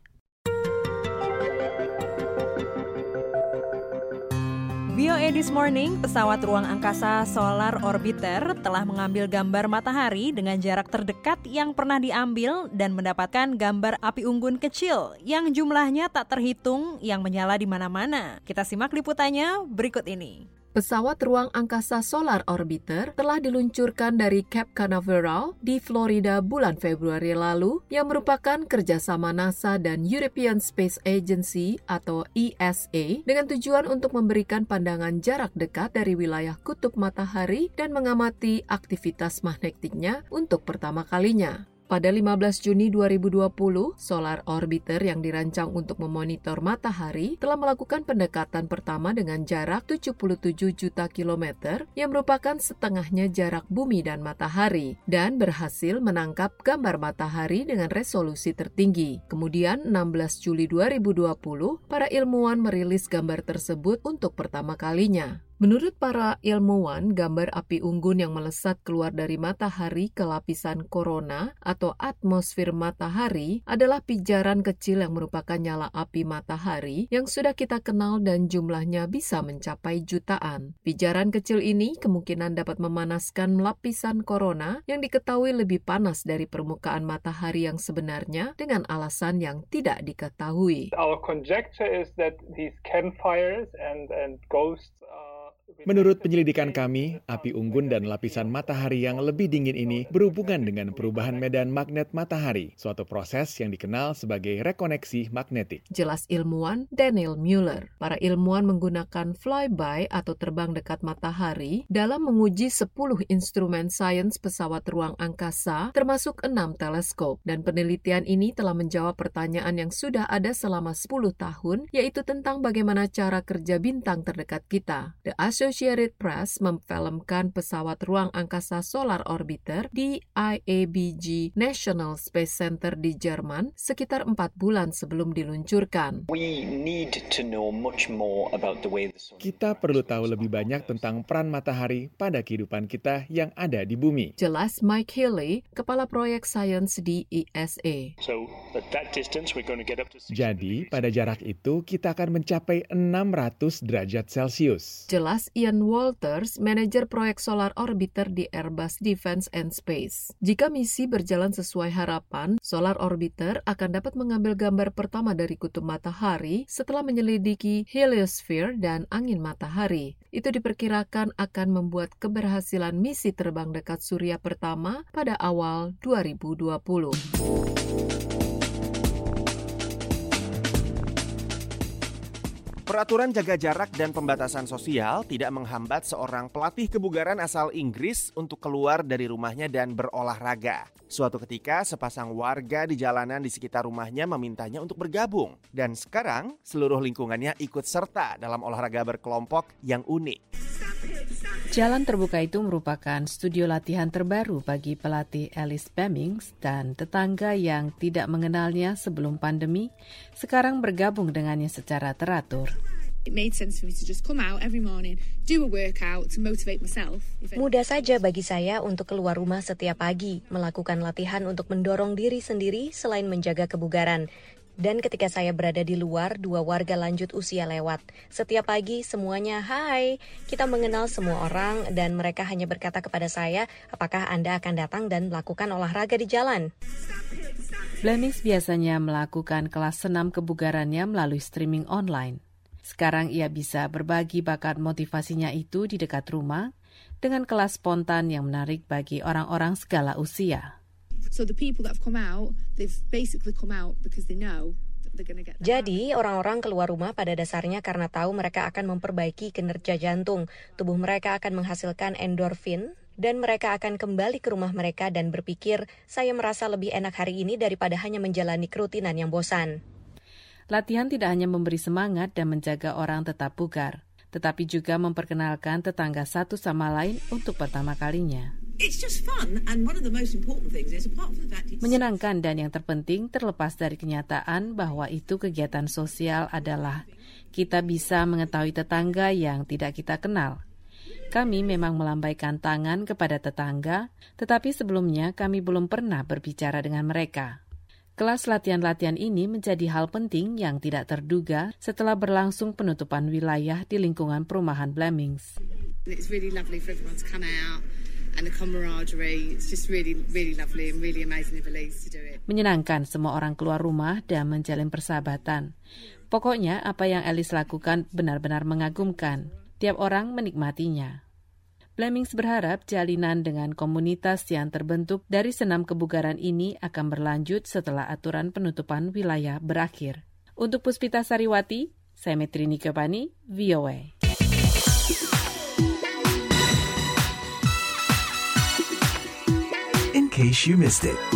Speaker 2: V O A This Morning, pesawat ruang angkasa Solar Orbiter telah mengambil gambar matahari dengan jarak terdekat yang pernah diambil dan mendapatkan gambar api unggun kecil yang jumlahnya tak terhitung yang menyala di mana-mana. Kita simak liputannya berikut ini.
Speaker 10: Pesawat ruang angkasa Solar Orbiter telah diluncurkan dari Cape Canaveral di Florida bulan Februari lalu yang merupakan kerjasama NASA dan European Space Agency atau E S A dengan tujuan untuk memberikan pandangan jarak dekat dari wilayah kutub matahari dan mengamati aktivitas magnetiknya untuk pertama kalinya. Pada lima belas Juni dua ribu dua puluh, Solar Orbiter yang dirancang untuk memonitor matahari telah melakukan pendekatan pertama dengan jarak tujuh puluh tujuh juta kilometer yang merupakan setengahnya jarak bumi dan matahari dan berhasil menangkap gambar matahari dengan resolusi tertinggi. Kemudian enam belas Juli dua ribu dua puluh, para ilmuwan merilis gambar tersebut untuk pertama kalinya. Menurut para ilmuwan, gambar api unggun yang melesat keluar dari matahari ke lapisan korona atau atmosfer matahari adalah pijaran kecil yang merupakan nyala api matahari yang sudah kita kenal dan jumlahnya bisa mencapai jutaan. Pijaran kecil ini kemungkinan dapat memanaskan lapisan korona yang diketahui lebih panas dari permukaan matahari yang sebenarnya dengan alasan yang tidak diketahui.
Speaker 22: Our conjecture is that these campfires and and ghosts are
Speaker 25: Menurut penyelidikan kami, api unggun dan lapisan matahari yang lebih dingin ini berhubungan dengan perubahan medan magnet matahari, suatu proses yang dikenal sebagai rekoneksi magnetik.
Speaker 10: Jelas ilmuwan Daniel Mueller. Para ilmuwan menggunakan flyby atau terbang dekat matahari dalam menguji sepuluh instrumen sains pesawat ruang angkasa, termasuk enam teleskop. Dan penelitian ini telah menjawab pertanyaan yang sudah ada selama sepuluh tahun, yaitu tentang bagaimana cara kerja bintang terdekat kita. The Associated Press memfilmkan pesawat ruang angkasa Solar Orbiter di I A B G National Space Center di Jerman sekitar empat bulan sebelum diluncurkan.
Speaker 1: We need to know much more about the way the sun...
Speaker 25: Kita perlu tahu lebih banyak tentang peran matahari pada kehidupan kita yang ada di bumi.
Speaker 10: Jelas Mike Healy, kepala proyek sains di E S A.
Speaker 1: So, at that distance, we're going to get up to...
Speaker 25: Jadi, pada jarak itu kita akan mencapai enam ratus derajat Celcius.
Speaker 10: Jelas Ian Walters, manajer proyek Solar Orbiter di Airbus Defence and Space. Jika misi berjalan sesuai harapan, Solar Orbiter akan dapat mengambil gambar pertama dari kutub matahari setelah menyelidiki heliosphere dan angin matahari. Itu diperkirakan akan membuat keberhasilan misi terbang dekat surya pertama pada awal dua ribu dua puluh.
Speaker 3: Peraturan jaga jarak dan pembatasan sosial tidak menghambat seorang pelatih kebugaran asal Inggris untuk keluar dari rumahnya dan berolahraga. Suatu ketika, sepasang warga di jalanan di sekitar rumahnya memintanya untuk bergabung. Dan sekarang, seluruh lingkungannya ikut serta dalam olahraga berkelompok yang unik.
Speaker 4: Jalan terbuka itu merupakan studio latihan terbaru bagi pelatih Alice Bemmings dan tetangga yang tidak mengenalnya sebelum pandemi, sekarang bergabung dengannya secara teratur.
Speaker 11: Mudah saja bagi saya untuk keluar rumah setiap pagi, melakukan latihan untuk mendorong diri sendiri selain menjaga kebugaran. Dan ketika saya berada di luar, dua warga lanjut usia lewat. Setiap pagi semuanya, hai, kita mengenal semua orang dan mereka hanya berkata kepada saya, apakah Anda akan datang dan melakukan olahraga di jalan?
Speaker 4: Blemings biasanya melakukan kelas senam kebugarannya melalui streaming online. Sekarang ia bisa berbagi bakat motivasinya itu di dekat rumah dengan kelas spontan yang menarik bagi orang-orang segala usia.
Speaker 11: Jadi, orang-orang keluar rumah pada dasarnya karena tahu mereka akan memperbaiki kinerja jantung, tubuh mereka akan menghasilkan endorfin, dan mereka akan kembali ke rumah mereka dan berpikir, saya merasa lebih enak hari ini daripada hanya menjalani kerutinan yang bosan.
Speaker 4: Latihan tidak hanya memberi semangat dan menjaga orang tetap bugar, tetapi juga memperkenalkan tetangga satu sama lain untuk pertama kalinya. Menyenangkan dan yang terpenting terlepas dari kenyataan bahwa itu kegiatan sosial adalah kita bisa mengetahui tetangga yang tidak kita kenal. Kami memang melambaikan tangan kepada tetangga, tetapi sebelumnya kami belum pernah berbicara dengan mereka. Kelas latihan-latihan ini menjadi hal penting yang tidak terduga setelah berlangsung penutupan wilayah di lingkungan perumahan Blemings.
Speaker 12: It's really lovely for everyone to come out. And the camaraderie, it's just really, really lovely and really amazing of Elise to do it.
Speaker 4: Menyenangkan semua orang keluar rumah dan menjalin persahabatan. Pokoknya apa yang Elise lakukan benar-benar mengagumkan. Tiap orang menikmatinya. Blemings berharap jalinan dengan komunitas yang terbentuk dari senam kebugaran ini akan berlanjut setelah aturan penutupan wilayah berakhir. Untuk Puspita Sariwati, saya Metrini Kepani, V O A.
Speaker 6: In case you missed it.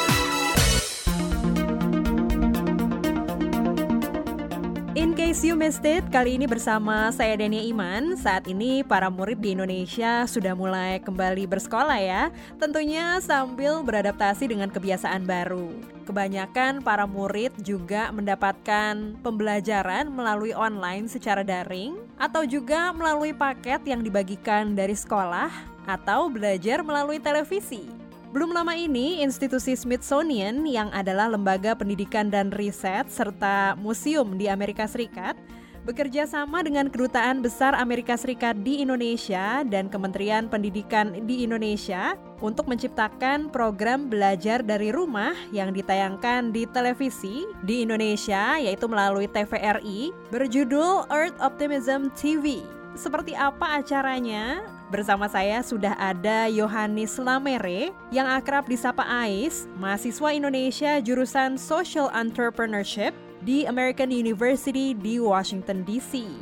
Speaker 2: In case you missed it, kali ini bersama saya Dania Iman. Saat ini para murid di Indonesia sudah mulai kembali bersekolah ya. Tentunya sambil beradaptasi dengan kebiasaan baru. Kebanyakan para murid juga mendapatkan pembelajaran melalui online secara daring atau juga melalui paket yang dibagikan dari sekolah atau belajar melalui televisi. Belum lama ini, institusi Smithsonian yang adalah lembaga pendidikan dan riset serta museum di Amerika Serikat bekerja sama dengan Kedutaan Besar Amerika Serikat di Indonesia dan Kementerian Pendidikan di Indonesia untuk menciptakan program belajar dari rumah yang ditayangkan di televisi di Indonesia, yaitu melalui T V R I, berjudul Earth Optimism T V. Seperti apa acaranya? Bersama saya sudah ada Yohanes Lamere yang akrab disapa Ais, mahasiswa Indonesia jurusan Social Entrepreneurship di American University di Washington D C.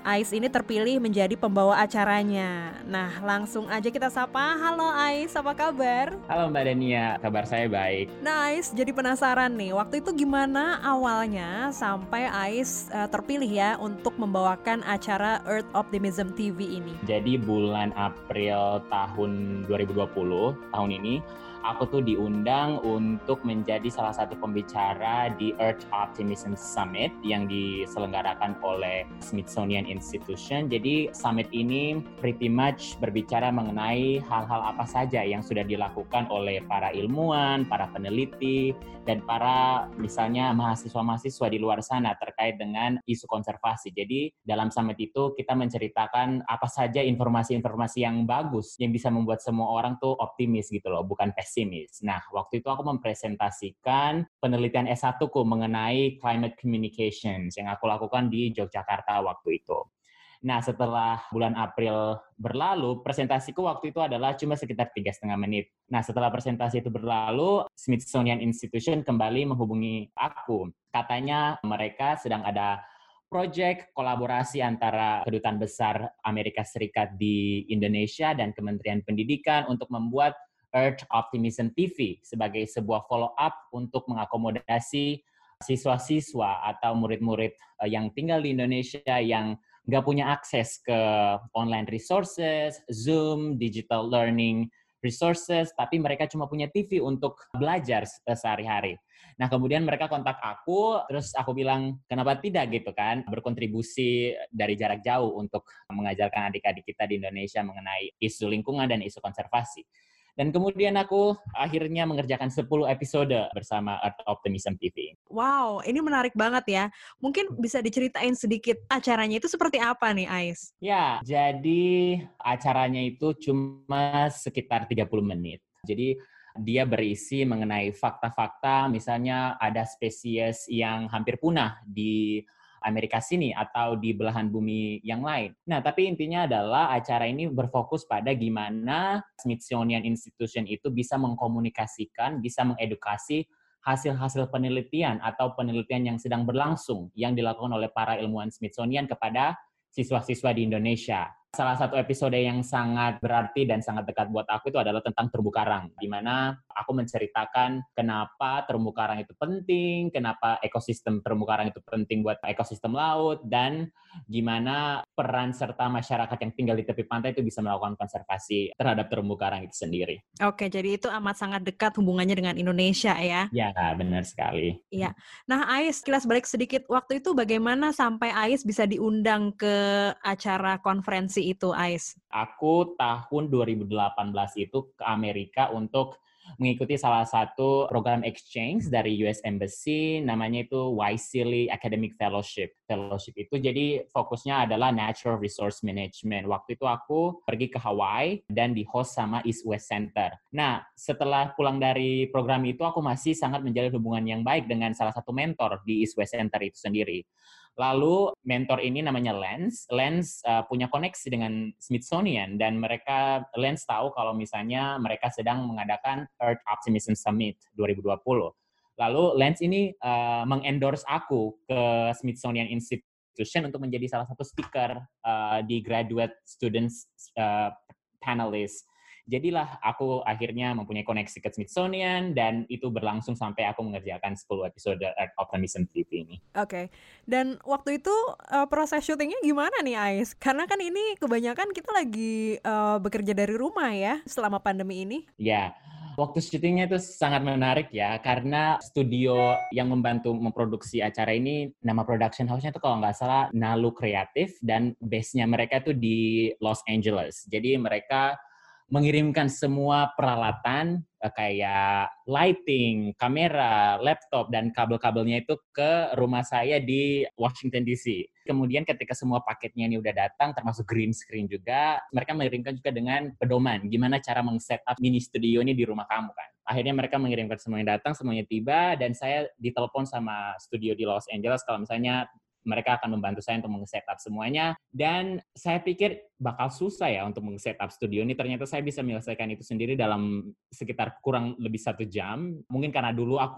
Speaker 2: Ais ini terpilih menjadi pembawa acaranya. Nah, langsung aja kita sapa. Halo Ais, apa kabar?
Speaker 5: Halo Mbak Dania, kabar saya baik.
Speaker 2: Nah, Ais jadi penasaran nih, waktu itu gimana awalnya sampai Ais uh, terpilih ya untuk membawakan acara Earth Optimism T V ini?
Speaker 5: Jadi bulan April tahun dua ribu dua puluh, tahun ini, aku tuh diundang untuk menjadi salah satu pembicara di Earth Optimism Summit yang diselenggarakan oleh Smithsonian Institution. Jadi summit ini pretty much berbicara mengenai hal-hal apa saja yang sudah dilakukan oleh para ilmuwan, para peneliti, dan para misalnya mahasiswa-mahasiswa di luar sana terkait dengan isu konservasi. Jadi dalam summit itu kita menceritakan apa saja informasi-informasi yang bagus yang bisa membuat semua orang tuh optimis gitu loh, bukan pesimis. Nah, waktu itu aku mempresentasikan penelitian S satu ku mengenai climate communications yang aku lakukan di Yogyakarta waktu itu. Nah, setelah bulan April berlalu, presentasiku waktu itu adalah cuma sekitar tiga setengah menit. Nah, setelah presentasi itu berlalu, Smithsonian Institution kembali menghubungi aku. Katanya mereka sedang ada proyek kolaborasi antara Kedutaan Besar Amerika Serikat di Indonesia dan Kementerian Pendidikan untuk membuat Earth Optimism T V sebagai sebuah follow-up untuk mengakomodasi siswa-siswa atau murid-murid yang tinggal di Indonesia yang nggak punya akses ke online resources, Zoom, digital learning resources, tapi mereka cuma punya T V untuk belajar sehari-hari. Nah, kemudian mereka kontak aku, terus aku bilang, kenapa tidak gitu kan, berkontribusi dari jarak jauh untuk mengajarkan adik-adik kita di Indonesia mengenai isu lingkungan dan isu konservasi. Dan kemudian aku akhirnya mengerjakan sepuluh episode bersama Earth Optimism T V.
Speaker 2: Wow, ini menarik banget ya. Mungkin bisa diceritain sedikit acaranya itu seperti apa nih, Ais?
Speaker 5: Ya, jadi acaranya itu cuma sekitar tiga puluh menit. Jadi dia berisi mengenai fakta-fakta, misalnya ada spesies yang hampir punah di Amerika sini atau di belahan bumi yang lain. Nah, tapi intinya adalah acara ini berfokus pada gimana Smithsonian Institution itu bisa mengkomunikasikan, bisa mengedukasi hasil-hasil penelitian atau penelitian yang sedang berlangsung yang dilakukan oleh para ilmuwan Smithsonian kepada siswa-siswa di Indonesia. Salah satu episode yang sangat berarti dan sangat dekat buat aku itu adalah tentang terumbu karang, di mana aku menceritakan kenapa terumbu karang itu penting, kenapa ekosistem terumbu karang itu penting buat ekosistem laut, dan gimana peran serta masyarakat yang tinggal di tepi pantai itu bisa melakukan konservasi terhadap terumbu karang itu sendiri.
Speaker 2: Oke, jadi itu amat sangat dekat hubungannya dengan Indonesia ya?
Speaker 5: Ya, benar sekali.
Speaker 2: Iya. Nah, Ais, kilas balik sedikit, waktu itu bagaimana sampai Ais bisa diundang ke acara konferensi itu, Ais?
Speaker 5: Aku tahun dua ribu delapan belas itu ke Amerika untuk mengikuti salah satu program exchange dari U S Embassy, namanya itu Wisely Academic Fellowship. Fellowship itu jadi fokusnya adalah Natural Resource Management. Waktu itu aku pergi ke Hawaii dan di host sama East West Center. Nah, setelah pulang dari program itu, aku masih sangat menjalin hubungan yang baik dengan salah satu mentor di East West Center itu sendiri. Lalu mentor ini namanya Lance. Lance uh, punya koneksi dengan Smithsonian dan mereka Lance tahu kalau misalnya mereka sedang mengadakan Earth Optimism Summit dua ribu dua puluh. Lalu Lance ini uh, mengendorse aku ke Smithsonian Institution untuk menjadi salah satu speaker uh, di graduate students uh, panelist. Jadilah aku akhirnya mempunyai koneksi ke Smithsonian dan itu berlangsung sampai aku mengerjakan sepuluh episode Earth Optimism T V ini.
Speaker 2: Oke, okay. Dan waktu itu uh, proses syutingnya gimana nih, Ais? Karena kan ini kebanyakan kita lagi uh, bekerja dari rumah ya selama pandemi ini.
Speaker 5: Ya, waktu syutingnya itu sangat menarik ya, karena studio yang membantu memproduksi acara ini, nama production house-nya itu kalau nggak salah Nalu Kreatif, dan base-nya mereka tuh di Los Angeles. Jadi mereka mengirimkan semua peralatan kayak lighting, kamera, laptop, dan kabel-kabelnya itu ke rumah saya di Washington D C. Kemudian ketika semua paketnya ini udah datang, termasuk green screen juga, mereka mengirimkan juga dengan pedoman, gimana cara meng-setup mini studio ini di rumah kamu kan. Akhirnya mereka mengirimkan semuanya datang, semuanya tiba, dan saya ditelepon sama studio di Los Angeles kalau misalnya mereka akan membantu saya untuk meng-setup semuanya. Dan saya pikir bakal susah ya untuk meng-setup studio ini. Ternyata saya bisa menyelesaikan itu sendiri dalam sekitar kurang lebih satu jam. Mungkin karena dulu aku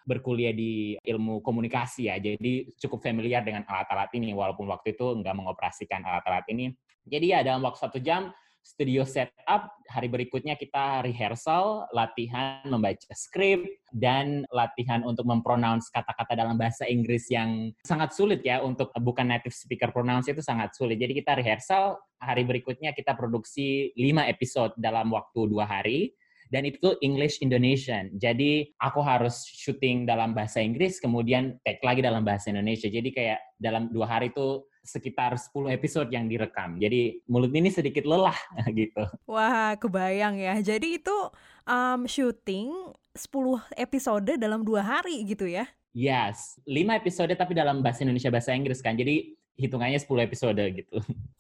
Speaker 5: berkuliah di ilmu komunikasi ya, jadi cukup familiar dengan alat-alat ini, walaupun waktu itu nggak mengoperasikan alat-alat ini. Jadi ya dalam waktu satu jam, studio setup, hari berikutnya kita rehearsal, latihan membaca skrip, dan latihan untuk mempronounce kata-kata dalam bahasa Inggris yang sangat sulit ya, untuk bukan native speaker pronounce itu sangat sulit. Jadi kita rehearsal, hari berikutnya kita produksi lima episode dalam waktu dua hari, dan itu English Indonesian. Jadi aku harus syuting dalam bahasa Inggris, kemudian take lagi dalam bahasa Indonesia. Jadi kayak dalam dua hari itu sekitar sepuluh episode yang direkam. Jadi mulut ini sedikit lelah gitu.
Speaker 2: Wah, kebayang ya. Jadi itu um, syuting sepuluh episode dalam dua hari gitu ya?
Speaker 5: Yes, lima episode tapi dalam bahasa Indonesia, bahasa Inggris kan. Jadi hitungannya sepuluh episode gitu.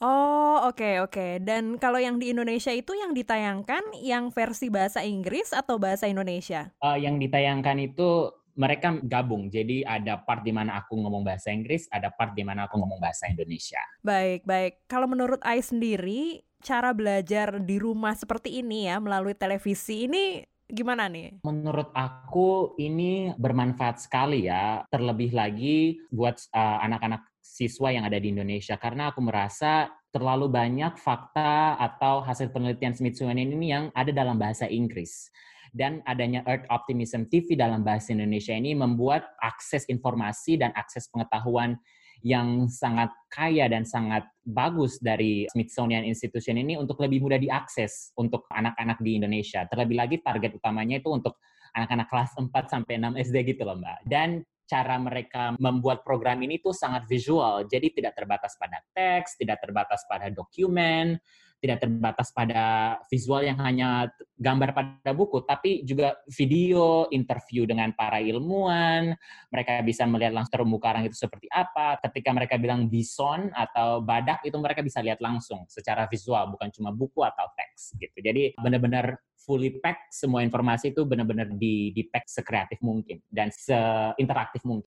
Speaker 2: Oh, oke okay, oke. Okay. Dan kalau yang di Indonesia itu yang ditayangkan yang versi bahasa Inggris atau bahasa Indonesia?
Speaker 5: Uh, yang ditayangkan itu mereka gabung, jadi ada part di mana aku ngomong bahasa Inggris, ada part di mana aku ngomong bahasa Indonesia.
Speaker 2: Baik, baik. Kalau menurut Ai sendiri, cara belajar di rumah seperti ini ya, melalui televisi ini gimana nih?
Speaker 5: Menurut aku ini bermanfaat sekali ya, terlebih lagi buat uh, anak-anak siswa yang ada di Indonesia, karena aku merasa terlalu banyak fakta atau hasil penelitian Smithsonian ini yang ada dalam bahasa Inggris. Dan adanya Earth Optimism T V dalam bahasa Indonesia ini membuat akses informasi dan akses pengetahuan yang sangat kaya dan sangat bagus dari Smithsonian Institution ini untuk lebih mudah diakses untuk anak-anak di Indonesia. Terlebih lagi target utamanya itu untuk anak-anak kelas empat sampai enam S D gitu loh Mbak. Dan cara mereka membuat program ini tuh sangat visual, jadi tidak terbatas pada teks, tidak terbatas pada dokumen, tidak terbatas pada visual yang hanya gambar pada buku, tapi juga video, interview dengan para ilmuwan, mereka bisa melihat langsung terumbu karang itu seperti apa, ketika mereka bilang bison atau badak, itu mereka bisa lihat langsung secara visual, bukan cuma buku atau teks gitu. Jadi benar-benar fully pack, semua informasi itu benar-benar di, di pack sekreatif mungkin dan seinteraktif mungkin.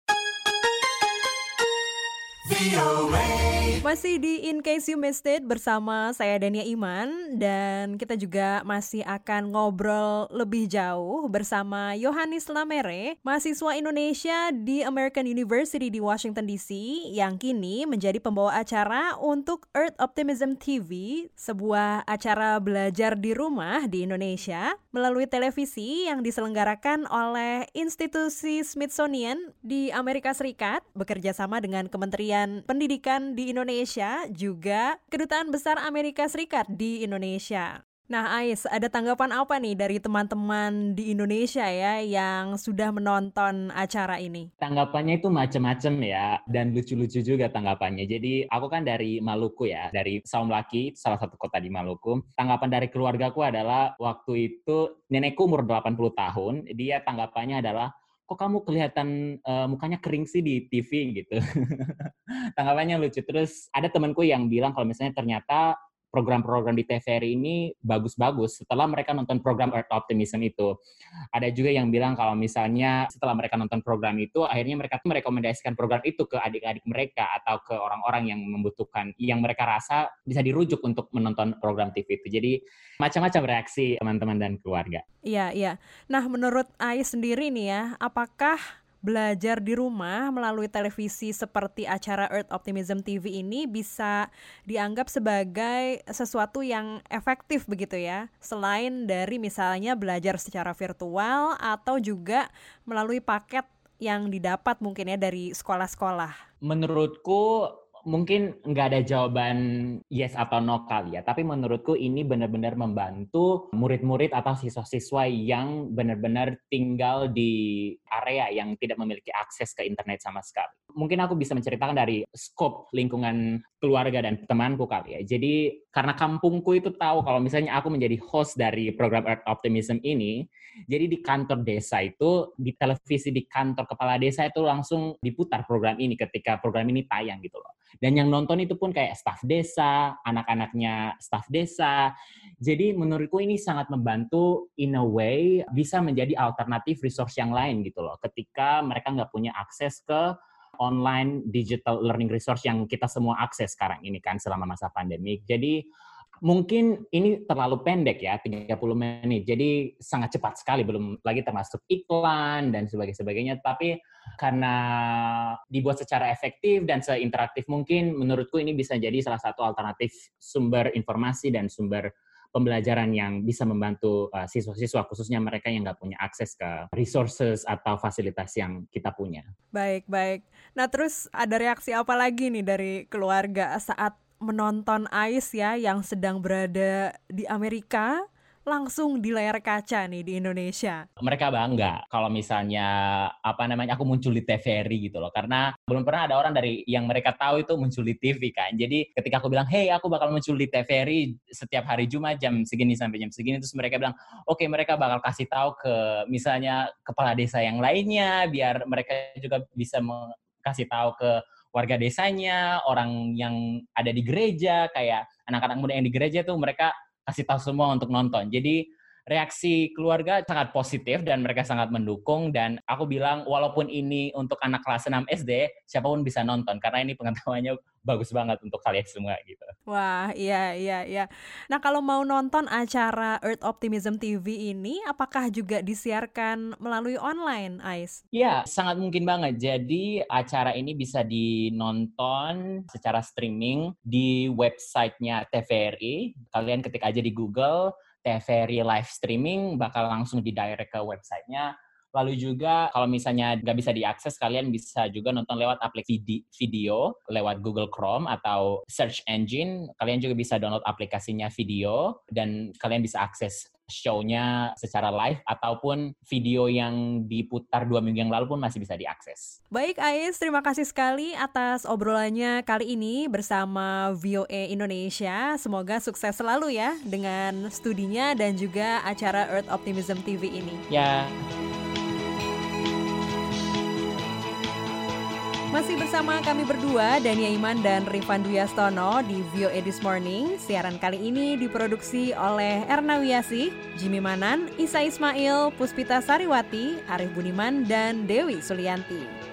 Speaker 2: Masih di In Case You Missed It bersama saya Dania Iman, dan kita juga masih akan ngobrol lebih jauh bersama Yohanis Lamere, mahasiswa Indonesia di American University di Washington D C yang kini menjadi pembawa acara untuk Earth Optimism T V, sebuah acara belajar di rumah di Indonesia melalui televisi yang diselenggarakan oleh institusi Smithsonian di Amerika Serikat bekerja sama dengan Kementerian Pendidikan di Indonesia, juga Kedutaan Besar Amerika Serikat di Indonesia. Nah, Ais, ada tanggapan apa nih dari teman-teman di Indonesia ya yang sudah menonton acara ini?
Speaker 5: Tanggapannya itu macam-macam ya, dan lucu-lucu juga tanggapannya. Jadi aku kan dari Maluku ya, dari Saumlaki, salah satu kota di Maluku. Tanggapan dari keluargaku adalah waktu itu nenekku umur delapan puluh tahun, dia tanggapannya adalah, kok kamu kelihatan uh, mukanya kering sih di T V gitu. Tanggapannya lucu. Terus ada temanku yang bilang kalau misalnya ternyata program-program di T V R I ini bagus-bagus setelah mereka nonton program Earth Optimism itu. Ada juga yang bilang kalau misalnya setelah mereka nonton program itu, akhirnya mereka tuh merekomendasikan program itu ke adik-adik mereka atau ke orang-orang yang membutuhkan, yang mereka rasa bisa dirujuk untuk menonton program T V itu. Jadi macam-macam reaksi teman-teman dan keluarga.
Speaker 2: Iya, iya. Nah, menurut Ais sendiri nih ya, apakah belajar di rumah melalui televisi seperti acara Earth Optimism T V ini bisa dianggap sebagai sesuatu yang efektif begitu ya, selain dari misalnya belajar secara virtual atau juga melalui paket yang didapat mungkin ya dari sekolah-sekolah?
Speaker 5: Menurutku mungkin nggak ada jawaban yes atau no kali ya, tapi menurutku ini benar-benar membantu murid-murid atau siswa-siswa yang benar-benar tinggal di area yang tidak memiliki akses ke internet sama sekali. Mungkin aku bisa menceritakan dari skop lingkungan keluarga dan temanku kali ya. Jadi karena kampungku itu tahu kalau misalnya aku menjadi host dari program Earth Optimism ini, jadi di kantor desa itu, di televisi di kantor kepala desa itu langsung diputar program ini ketika program ini tayang gitu loh. Dan yang nonton itu pun kayak staf desa, anak-anaknya staf desa. Jadi menurutku ini sangat membantu in a way bisa menjadi alternatif resource yang lain gitu loh. Ketika mereka nggak punya akses ke online digital learning resource yang kita semua akses sekarang ini kan selama masa pandemi. Jadi Mungkin ini terlalu pendek ya, tiga puluh menit. Jadi sangat cepat sekali, belum lagi termasuk iklan dan sebagainya. Tapi karena dibuat secara efektif dan seinteraktif mungkin, menurutku ini bisa jadi salah satu alternatif sumber informasi dan sumber pembelajaran yang bisa membantu uh, siswa-siswa, khususnya mereka yang nggak punya akses ke resources atau fasilitas yang kita punya.
Speaker 2: Baik, baik. Nah, terus ada reaksi apa lagi nih dari keluarga saat menonton Ais ya, yang sedang berada di Amerika, langsung di layar kaca nih di Indonesia?
Speaker 5: Mereka bangga kalau misalnya apa namanya aku muncul di T V R I gitu loh, karena belum pernah ada orang dari yang mereka tahu itu muncul di T V kan. Jadi ketika aku bilang, hey aku bakal muncul di T V R I setiap hari Jumat jam segini sampai jam segini, terus mereka bilang oke okay, mereka bakal kasih tahu ke misalnya kepala desa yang lainnya biar mereka juga bisa kasih tahu ke warga desanya, orang yang ada di gereja, kayak anak-anak muda yang di gereja tuh mereka kasih tahu semua untuk nonton. Jadi reaksi keluarga sangat positif dan mereka sangat mendukung, dan aku bilang walaupun ini untuk anak kelas enam S D, siapapun bisa nonton karena ini pengetahuannya bagus banget untuk kalian semua gitu.
Speaker 2: Wah, iya iya iya. Nah, kalau mau nonton acara Earth Optimism T V ini, apakah juga disiarkan melalui online, Ais?
Speaker 5: Iya, sangat mungkin banget. Jadi acara ini bisa dinonton secara streaming di websitenya T V R I. Kalian ketik aja di Google T V R I live streaming, bakal langsung di-direct ke websitenya. Lalu juga kalau misalnya nggak bisa diakses, kalian bisa juga nonton lewat aplikasi video, lewat Google Chrome atau search engine. Kalian juga bisa download aplikasinya video, dan kalian bisa akses show-nya secara live, ataupun video yang diputar dua minggu yang lalu pun masih bisa diakses.
Speaker 2: Baik Ais, terima kasih sekali atas obrolannya kali ini bersama V O A Indonesia. Semoga sukses selalu ya dengan studinya dan juga acara Earth Optimism T V ini.
Speaker 5: Ya.
Speaker 2: Masih bersama kami berdua, Dania Iman dan Rifan Dwi Astono di V O A This Morning. Siaran kali ini diproduksi oleh Erna Wiyasih, Jimmy Manan, Isa Ismail, Puspita Sariwati, Arif Budiman, dan Dewi Sulianti.